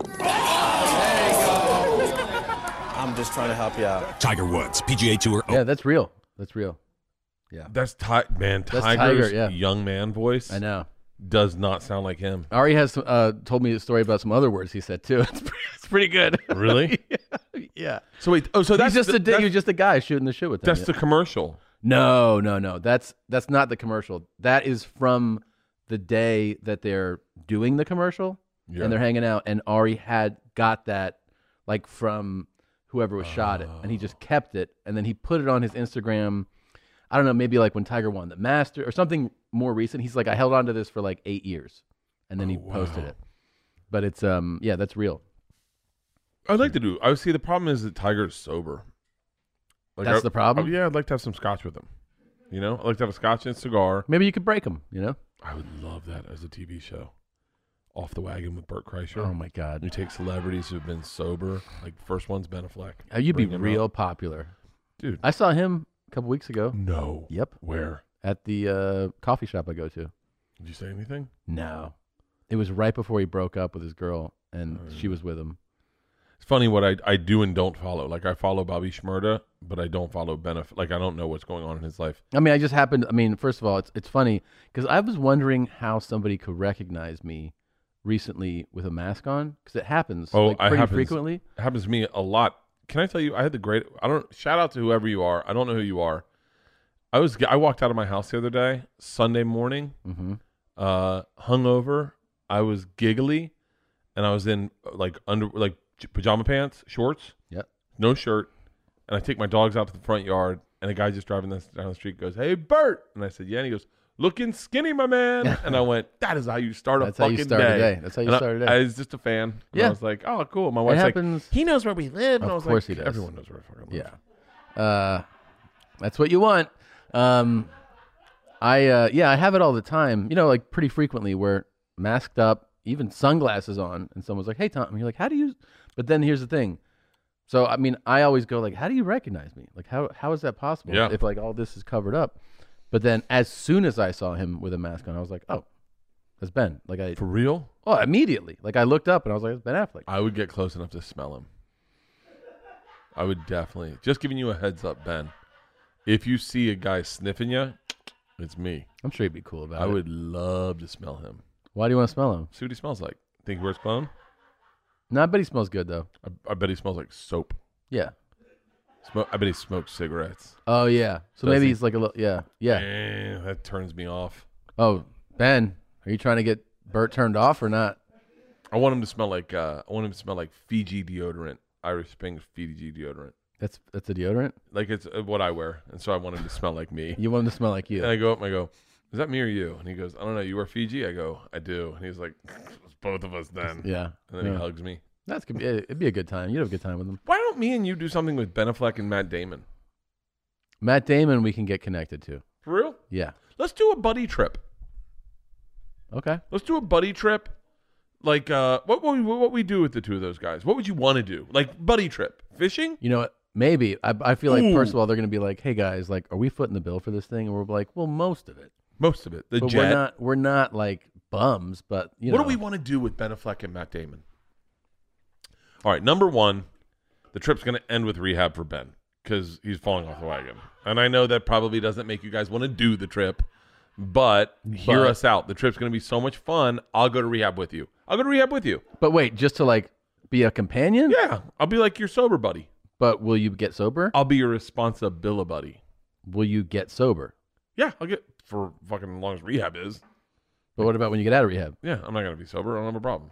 I'm just trying to help you out. Tiger Woods, P G A Tour. Yeah, that's real. That's real. Yeah, That's Ti- man. That's Tiger's Tiger, yeah. young man voice I know. does not sound like him. Ari has uh, told me a story about some other words he said too. It's pretty, it's pretty good. Really? yeah. So wait. Oh, so that's he's just the, a di- that's, he was just a guy shooting the shit with them. that's yeah. the commercial. No, no, no. That's that's not the commercial. That is from the day that they're doing the commercial Yeah. and they're hanging out. And Ari had got that like from whoever was shot it, and he just kept it, and then he put it on his Instagram. I don't know, maybe like when Tiger won the Master or something more recent. He's like, I held on to this for like eight years, and then he posted it. But it's um, yeah, that's real. I'd like to do. I would see the problem is that Tiger's sober. Like That's I- the problem? I- yeah, I'd like to have some scotch with him. You know, I'd like to have a scotch and a cigar. Maybe you could break him. You know? I would love that as a T V show. Off the Wagon with Burt Kreischer. Oh my God, You take celebrities who've been sober. Like first one's Ben Affleck. Uh, you'd be Bring him real out. popular, dude. I saw him a couple weeks ago. No. Yep, Where? at the uh, coffee shop I go to. Did you say anything? No, it was right before he broke up with his girl, and Oh, she was with him. It's funny what I I do and don't follow. Like I follow Bobby Shmurda, but I don't follow Ben Affleck. Like I don't know what's going on in his life. I mean, I just happened. I mean, first of all, it's it's funny because I was wondering how somebody could recognize me recently with a mask on, because it happens Oh, like, I pretty happens- frequently. It happens to me a lot. Can I tell you? I had the great. I don't shout out to whoever you are. I don't know who you are. I was. I walked out of my house the other day, Sunday morning, Mm-hmm. uh, hungover. I was giggly, and I was in uh, like under like j- pajama pants, shorts, Yep. no shirt, and I take my dogs out to the front yard, and a guy just driving this down the street goes, "Hey, Bert," and I said, "Yeah," and he goes, "Looking skinny, my man," and I went, "That is how you start a That's how fucking you start a day. day. That's how you And I- start a day. I was just a fan. And Yeah. I was like, "Oh, cool." My It wife's like, happens. "He knows where we live," and I Of was course like, he does. "Everyone knows where I fucking live." Yeah. Uh, that's what you want. Um, I uh, yeah, I have it all the time. You know, like pretty frequently, where masked up, even sunglasses on, and someone's like, "Hey, Tom," and you're like, "How do you?" But then here's the thing. So I mean, I always go like, "How do you recognize me? Like, how how is that possible? Yeah. If like all this is covered up?" But then as soon as I saw him with a mask on, I was like, "Oh, that's Ben." Like I For real? oh immediately, like I looked up and I was like, "It's Ben Affleck." I would get close enough to smell him. I would definitely. Just giving you a heads up, Ben. If you see a guy sniffing you, it's me. I'm sure he'd be cool about I it. would love to smell him. Why do you want to smell him? See what he smells like. Think he wears cologne? No, I bet he smells good though. I, I bet he smells like soap. Yeah. Smoke, I bet he smokes cigarettes. Oh yeah. So Does maybe he? he's like a little yeah yeah. Eh, that turns me off. Oh Ben, are you trying to get Bert turned off or not? I want him to smell like. Uh, I want him to smell like Fiji deodorant. Irish Spring Fiji deodorant. That's that's a deodorant. Like it's uh, what I wear, and so I want him to smell like me. You want him to smell like you. And I go up and I go, is that me or you? And he goes, I don't know. You wear Fiji? I go, I do. And he's like, it's both of us then. Yeah. And then yeah. he hugs me. That's gonna be. It'd be a good time. You'd have a good time with them. Why don't me and you do something with Ben Affleck and Matt Damon? Matt Damon, we can get connected to. For real? Yeah. Let's do a buddy trip. Okay. Let's do a buddy trip. Like, uh, what would we, what we do with the two of those guys? What would you want to do? Like, buddy trip. Fishing? You know what? Maybe. I, I feel like, Ooh. first of all, they're going to be like, hey, guys, like, are we footing the bill for this thing? And we're like, well, most of it. Most of it. The but jet. we're not, we're not, like, bums, but, you what know. do we want to do with Ben Affleck and Matt Damon? All right, number one, the trip's going to end with rehab for Ben because he's falling off the wagon. And I know that probably doesn't make you guys want to do the trip, but, but hear us out. The trip's going to be so much fun. I'll go to rehab with you. I'll go to rehab with you. But wait, just to, like, be a companion? Yeah, I'll be like your sober buddy. But will you get sober? I'll be your responsibility buddy. Will you get sober? Yeah, I'll get for fucking as long as rehab is. But what about when you get out of rehab? Yeah, I'm not going to be sober. I don't have a problem.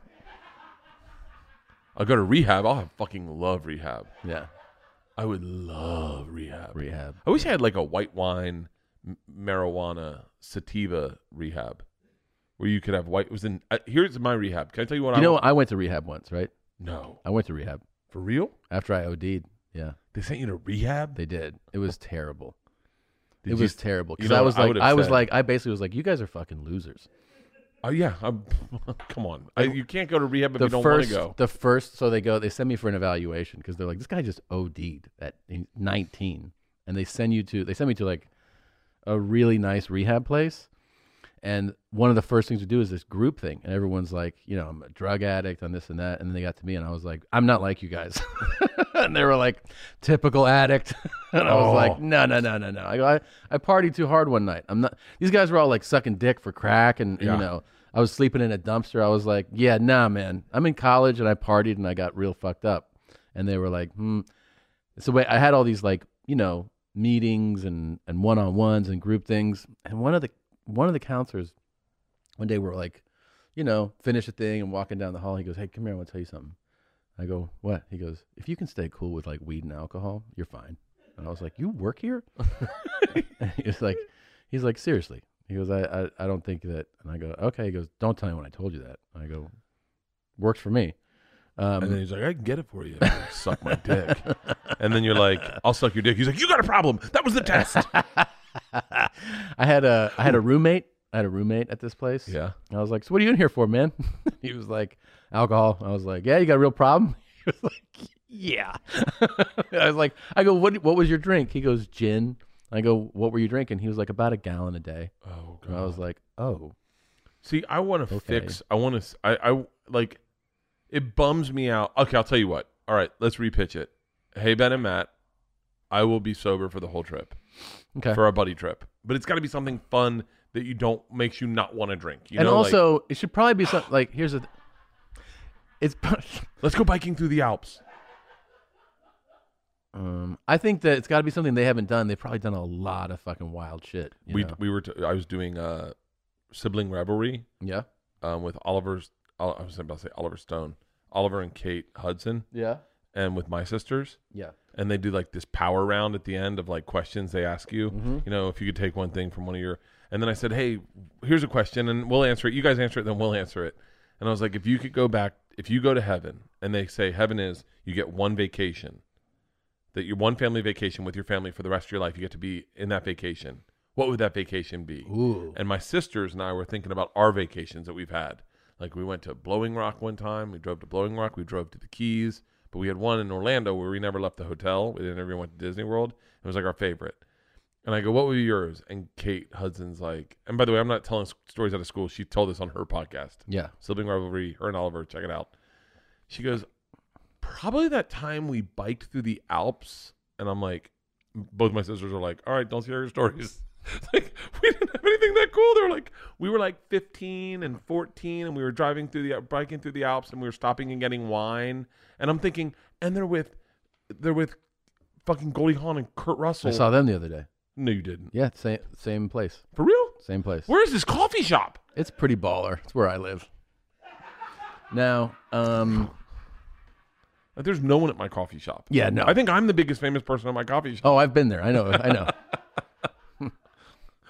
I'll go to rehab. I'll have fucking love rehab. Yeah. I would love rehab. Rehab. I wish I had like a white wine, m- marijuana, sativa rehab where you could have white. It was in, uh, here's my rehab. Can I tell you what You I know, want? I went to rehab once, right? No. I went to rehab. For real? After I OD'd. Yeah. They sent you to rehab? They did. It was terrible. Did it you- was terrible. you Because know I what was I like, would've I was said? like, I basically was like, you guys are fucking losers. Oh, yeah. I'm, come on. I, you can't go to rehab if The you don't want first, to go. the first, so they go, they send me for an evaluation because they're like, this guy just OD'd at nineteen, and they send you to, they send me to like a really nice rehab place, and one of the first things we do is this group thing, and everyone's like, you know, I'm a drug addict, I'm this and that, and then they got to me, and I was like, I'm not like you guys, and they were like, typical addict, and I was Oh. like, no, no, no, no, no. I go, I, I partied too hard one night. I'm not. These guys were all like sucking dick for crack, and Yeah. you know. I was sleeping in a dumpster. I was like, yeah, nah, man. I'm in college and I partied and I got real fucked up. And they were like, hmm. So wait, I had all these like, you know, meetings and, and one-on-ones and group things. And one of the one of the counselors one day were like, you know, finish a thing and walking down the hall. He goes, hey, come here. I want to tell you something. I go, what? He goes, if you can stay cool with like weed and alcohol, you're fine. And I was like, you work here? And he was like, he's like, seriously. He goes, I, I I don't think that. And I go, okay. He goes, don't tell anyone I told you that. I go, works for me. Um, And then he's like, I can get it for you. Suck my dick. And then you're like, I'll suck your dick. He's like, you got a problem. That was the test. I had a I had a roommate. I had a roommate at this place. Yeah. And I was like, so what are you in here for, man? He was like, alcohol. I was like, yeah, you got a real problem? He was like, yeah. I was like, I go, what what was your drink? He goes, gin. I go, what were you drinking? He was like, about a gallon a day. Oh, And I was like, oh. See, I want to Okay. fix. I want to. I, I like. It bums me out. Okay, I'll tell you what. All right, let's repitch it. Hey, Ben and Matt, I will be sober for the whole trip, Okay. for our buddy trip. But it's got to be something fun that you don't makes you not want to drink. You and know, like, also, it should probably be something like, here's a, it's, let's go biking through the Alps. um, I think that it's got to be something they haven't done. They've probably done a lot of fucking wild shit. you We know? we were. T- I was doing uh, sibling revelry yeah. um, with Oliver's. I was about to say Oliver Stone, Oliver and Kate Hudson, Yeah. and with my sisters. Yeah. And they do like this power round at the end of like questions they ask you. Mm-hmm. You know, if you could take one thing from one of your. And then I said, hey, here's a question, and we'll answer it. You guys answer it, then we'll answer it. And I was like, if you could go back, if you go to heaven, and they say heaven is you get one vacation, that your one family vacation with your family for the rest of your life, you get to be in that vacation. What would that vacation be? Ooh. And my sisters and I were thinking about our vacations that we've had. Like we went to Blowing Rock one time. We drove to Blowing Rock. We drove to the Keys. But we had one in Orlando where we never left the hotel. We never went to Disney World. It was like our favorite. And I go, what would be yours? And Kate Hudson's like, and by the way, I'm not telling s- stories out of school. She told this on her podcast. Yeah. Sibling Rivalry, her and Oliver, check it out. She goes, probably that time we biked through the Alps. And I'm like, both my sisters are like, all right, don't share your stories. Like, we didn't have anything that cool. They were like, we were like fifteen and fourteen, and we were driving through the, biking through the Alps, and we were stopping and getting wine. And I'm thinking, and they're with, they're with fucking Goldie Hawn and Kurt Russell. I saw them the other day. No, you didn't. Yeah, same same place. For real? Same place. Where is this coffee shop? It's pretty baller. It's where I live. Now, um, Like, there's no one at my coffee shop. yeah, no. I think I'm the biggest famous person at my coffee shop. Oh, I've been there. I know. I know. I think I'm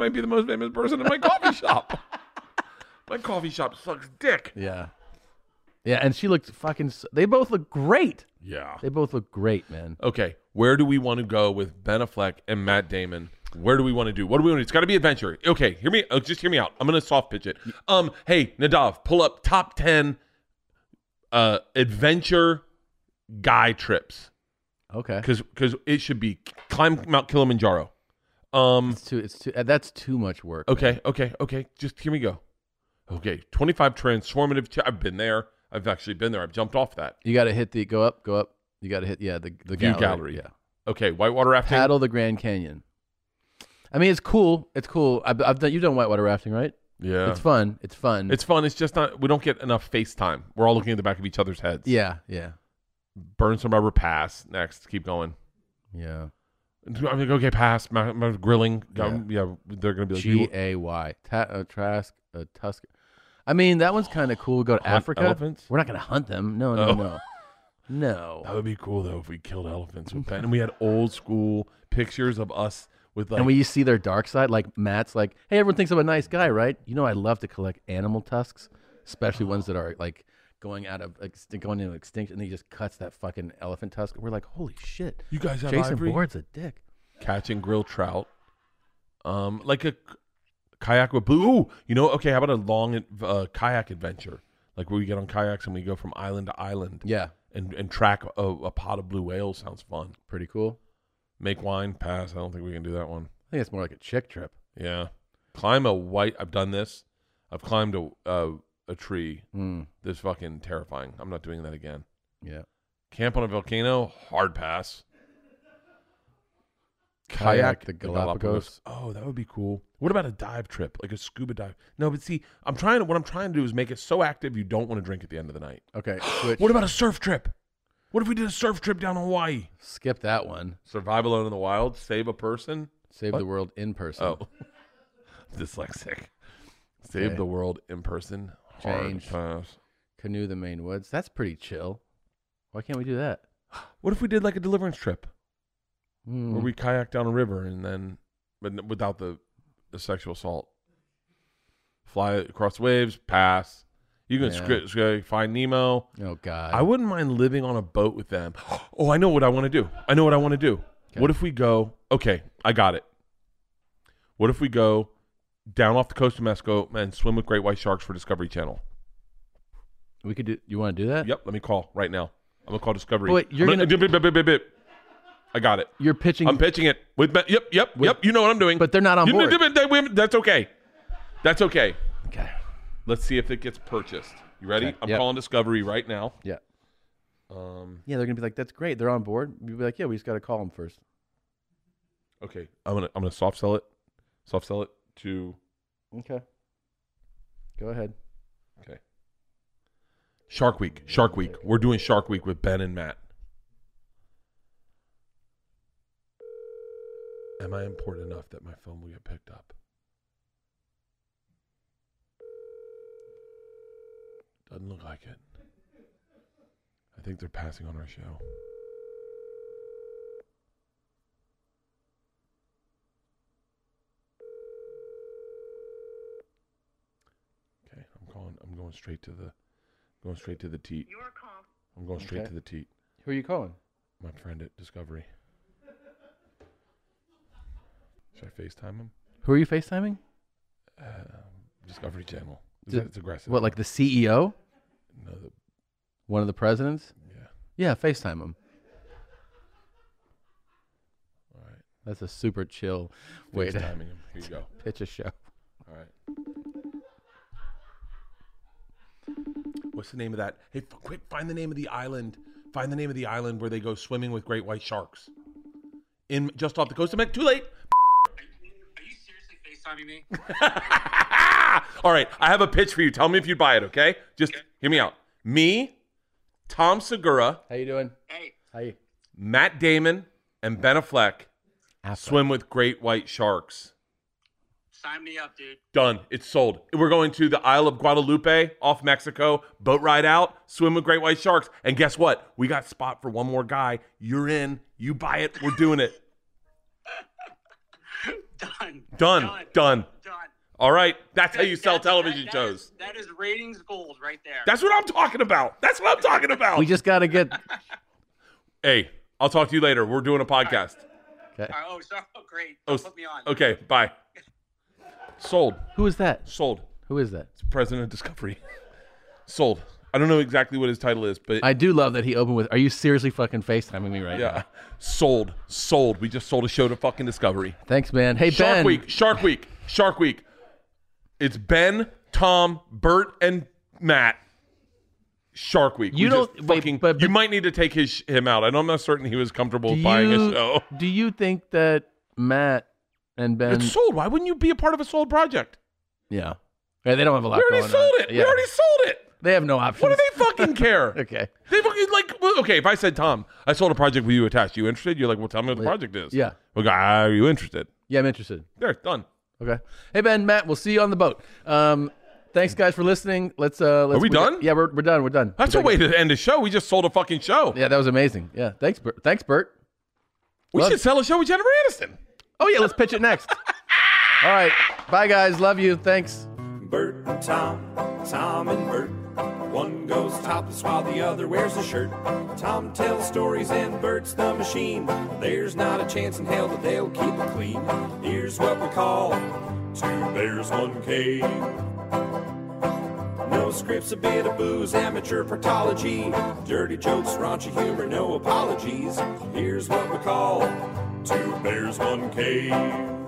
might be the most famous person in my coffee shop. My coffee shop sucks dick. Yeah. Yeah, and she looked fucking. s- They both look great. Yeah. They both look great, man. Okay, where do we want to go with Ben Affleck and Matt Damon? Where do we want to do? What do we want to do? It's got to be adventure. Okay, hear me. Oh, just hear me out. I'm gonna soft pitch it. Um, hey Nadav, pull up top ten uh adventure guy trips Okay. because because it should be climb Mount Kilimanjaro. Um, It's too. It's too. uh, That's too much work. okay, okay, okay. Just hear me go. Okay, twenty-five transformative. Ch- I've been there. I've actually been there. I've jumped off that. You got to hit the go up, go up. You got to hit yeah the the View gallery. gallery. Yeah. Okay, whitewater rafting. Paddle the Grand Canyon. I mean, it's cool. It's cool. I've, I've done. You've done whitewater rafting, right? Yeah, It's fun. It's fun. It's fun. It's just not. We don't get enough FaceTime. We're all looking at the back of each other's heads. yeah, yeah, Burn some rubber. Pass. Next. Keep going. yeah. I'm like, okay, pass. My, my grilling. Um, yeah. They're gonna be like, G you- A Y. Ta- uh, Trask. Uh, Tusk. I mean, that one's kind of cool. We go to Hunt Africa. elephants? We're not gonna hunt them. No, no, Oh. no, no. that would be cool though if we killed elephants with Ben. And we had old school pictures of us with like. And we see their dark side. Like Matt's like, hey, everyone thinks I'm a nice guy, right? You know, I love to collect animal tusks, especially ones that are like going out of like going into extinction. And he just cuts that fucking elephant tusk. We're like, holy shit. you guys have Jason ivory? Bourne's a dick. Catch and grill trout. Um, like a kayak with blue. Ooh, you know, okay. How about a long uh, kayak adventure? Like where we get on kayaks and we go from island to island. Yeah, And and track a, a pot of blue whales. Sounds fun. pretty cool. Make wine. Pass. I don't think we can do that one. I think it's more like a chick trip. Yeah. Climb a white. I've done this. I've climbed a a, a tree. Mm, That's fucking terrifying. I'm not doing that again. yeah. Camp on a volcano. Hard pass. Kayak the Galapagos. Oh, that would be cool. What about a dive trip, like a scuba dive? No, but see, I'm trying to. What I'm trying to do is make it so active you don't want to drink at the end of the night. Okay, switch. What about a surf trip? What if we did a surf trip down Hawaii? Skip that one. Survive alone in the wild. Save a person. Save What? the world in person. Oh, dyslexic. Save Okay. the world in person. Hard Change. pass. Canoe the Maine Woods. That's pretty chill. Why can't we do that? What if we did like a deliverance trip Hmm. where we kayak down a river and then, but n- without the, the sexual assault? Fly across the waves. Pass. You can Yeah. script, script, find Nemo. Oh God. I wouldn't mind living on a boat with them. Oh, I know what I want to do. I know what I want to do. Okay. What if we go? Okay, I got it. What if we go down off the coast of Mexico and swim with great white sharks for Discovery Channel? We could do. You want to do that? Yep, let me call right now. I'm gonna call Discovery. Wait, you're I'm gonna- bip, bip, bip, bip, bip. I got it. You're pitching. I'm pitching it with. Me- Yep, yep, With- yep. You know what I'm doing. but they're not on You- board. That's okay. That's okay. Okay. Let's see if it gets purchased. You ready? Okay, I'm yep. calling Discovery right now. Yeah. Um. Yeah, they're gonna be like, "That's great. They're on board." We'd be like, "Yeah, we just got to call them first." Okay. I'm gonna. I'm gonna soft sell it. Soft sell it to. Okay. Go ahead. Okay. Shark Week. Shark Week. We're doing Shark Week with Ben and Matt. Am I important enough that my phone will get picked up? Doesn't look like it. I think they're passing on our show. Okay, I'm calling. I'm going straight to the, going straight to the teat. Your call. I'm going straight Okay. to the teat. Who are you calling? My friend at Discovery. Should I FaceTime him? Who are you FaceTiming? Um, Discovery Channel. It's, Di- it's aggressive. What, like the C E O? No, the, One of the presidents? yeah. Yeah, FaceTime him. All right. That's a super chill way to FaceTiming him. Here you go. pitch a show. All right. What's the name of that? Hey, f- quick, find the name of the island. Find the name of the island where they go swimming with great white sharks. In just off the coast of Mexico. Too late. Are you seriously FaceTiming me? All right, I have a pitch for you. Tell me if you'd buy it, okay? Just hear me out. Me, Tom Segura, How you doing? Hey, How you? Matt Damon, and Ben Affleck swim with great white sharks. sign me up, dude. Done. It's sold. We're going to the Isle of Guadalupe off Mexico, boat ride out, swim with great white sharks. And guess what? We got spot for one more guy. You're in. You buy it. We're doing it. Done. Done. Done. Done. Done. Done. All right. That's how you sell That's- television that- that shows. is- that is ratings gold right there. That's what I'm talking about. That's what I'm talking about. We just got to get. Hey, I'll talk to you later. We're doing a podcast. Okay. Oh, so oh, great. Oh, Put me on. Okay, bye. Sold. Who is that? Sold. Who is that? It's President of Discovery. Sold. I don't know exactly what his title is, but I do love that he opened with, "Are you seriously fucking FaceTiming me right yeah. now?" Sold. Sold. We just sold a show to fucking Discovery. Thanks, man. Hey, Shark Ben. Week. Shark Week. Shark Week. It's Ben, Tom, Bert, and Matt. Shark Week. You We don't- just wait, fucking, but- but- you might need to take his him out. I know I'm not certain he was comfortable Do buying you, a show. do you think that Matt and Ben? It's sold. Why wouldn't you be a part of a sold project? Yeah. Yeah, they don't have a lot We already going sold on. it. Yeah. We already sold it. They have no options. What do they fucking care? Okay. They fucking like well, okay. If I said, Tom, I sold a project with you attached. You interested? You're like, well, tell me what the project is. Yeah. Okay, are you interested? Yeah, I'm interested. There, done. Okay. Hey, Ben, Matt, we'll see you on the boat. Um, thanks, guys, for listening. Let's. Uh, let's we got- done? yeah, we're, we're done. We're done. That's We a gotta way go. to end a show. We just sold a fucking show. Yeah, that was amazing. Yeah, thanks, Bert. Thanks, Bert. We Love- should sell a show with Jennifer Aniston. Oh yeah, let's pitch it next. All right, bye, guys. Love you. Thanks. Bert and Tom, Tom and Bert. One goes topless while the other wears a shirt. Tom tells stories and Bert's the machine. There's not a chance in hell that they'll keep it clean. Here's what we call Two Bears, One Cave. No scripts, a bit of booze, amateur partology. Dirty jokes, raunchy humor, no apologies. Here's what we call Two Bears, One Cave.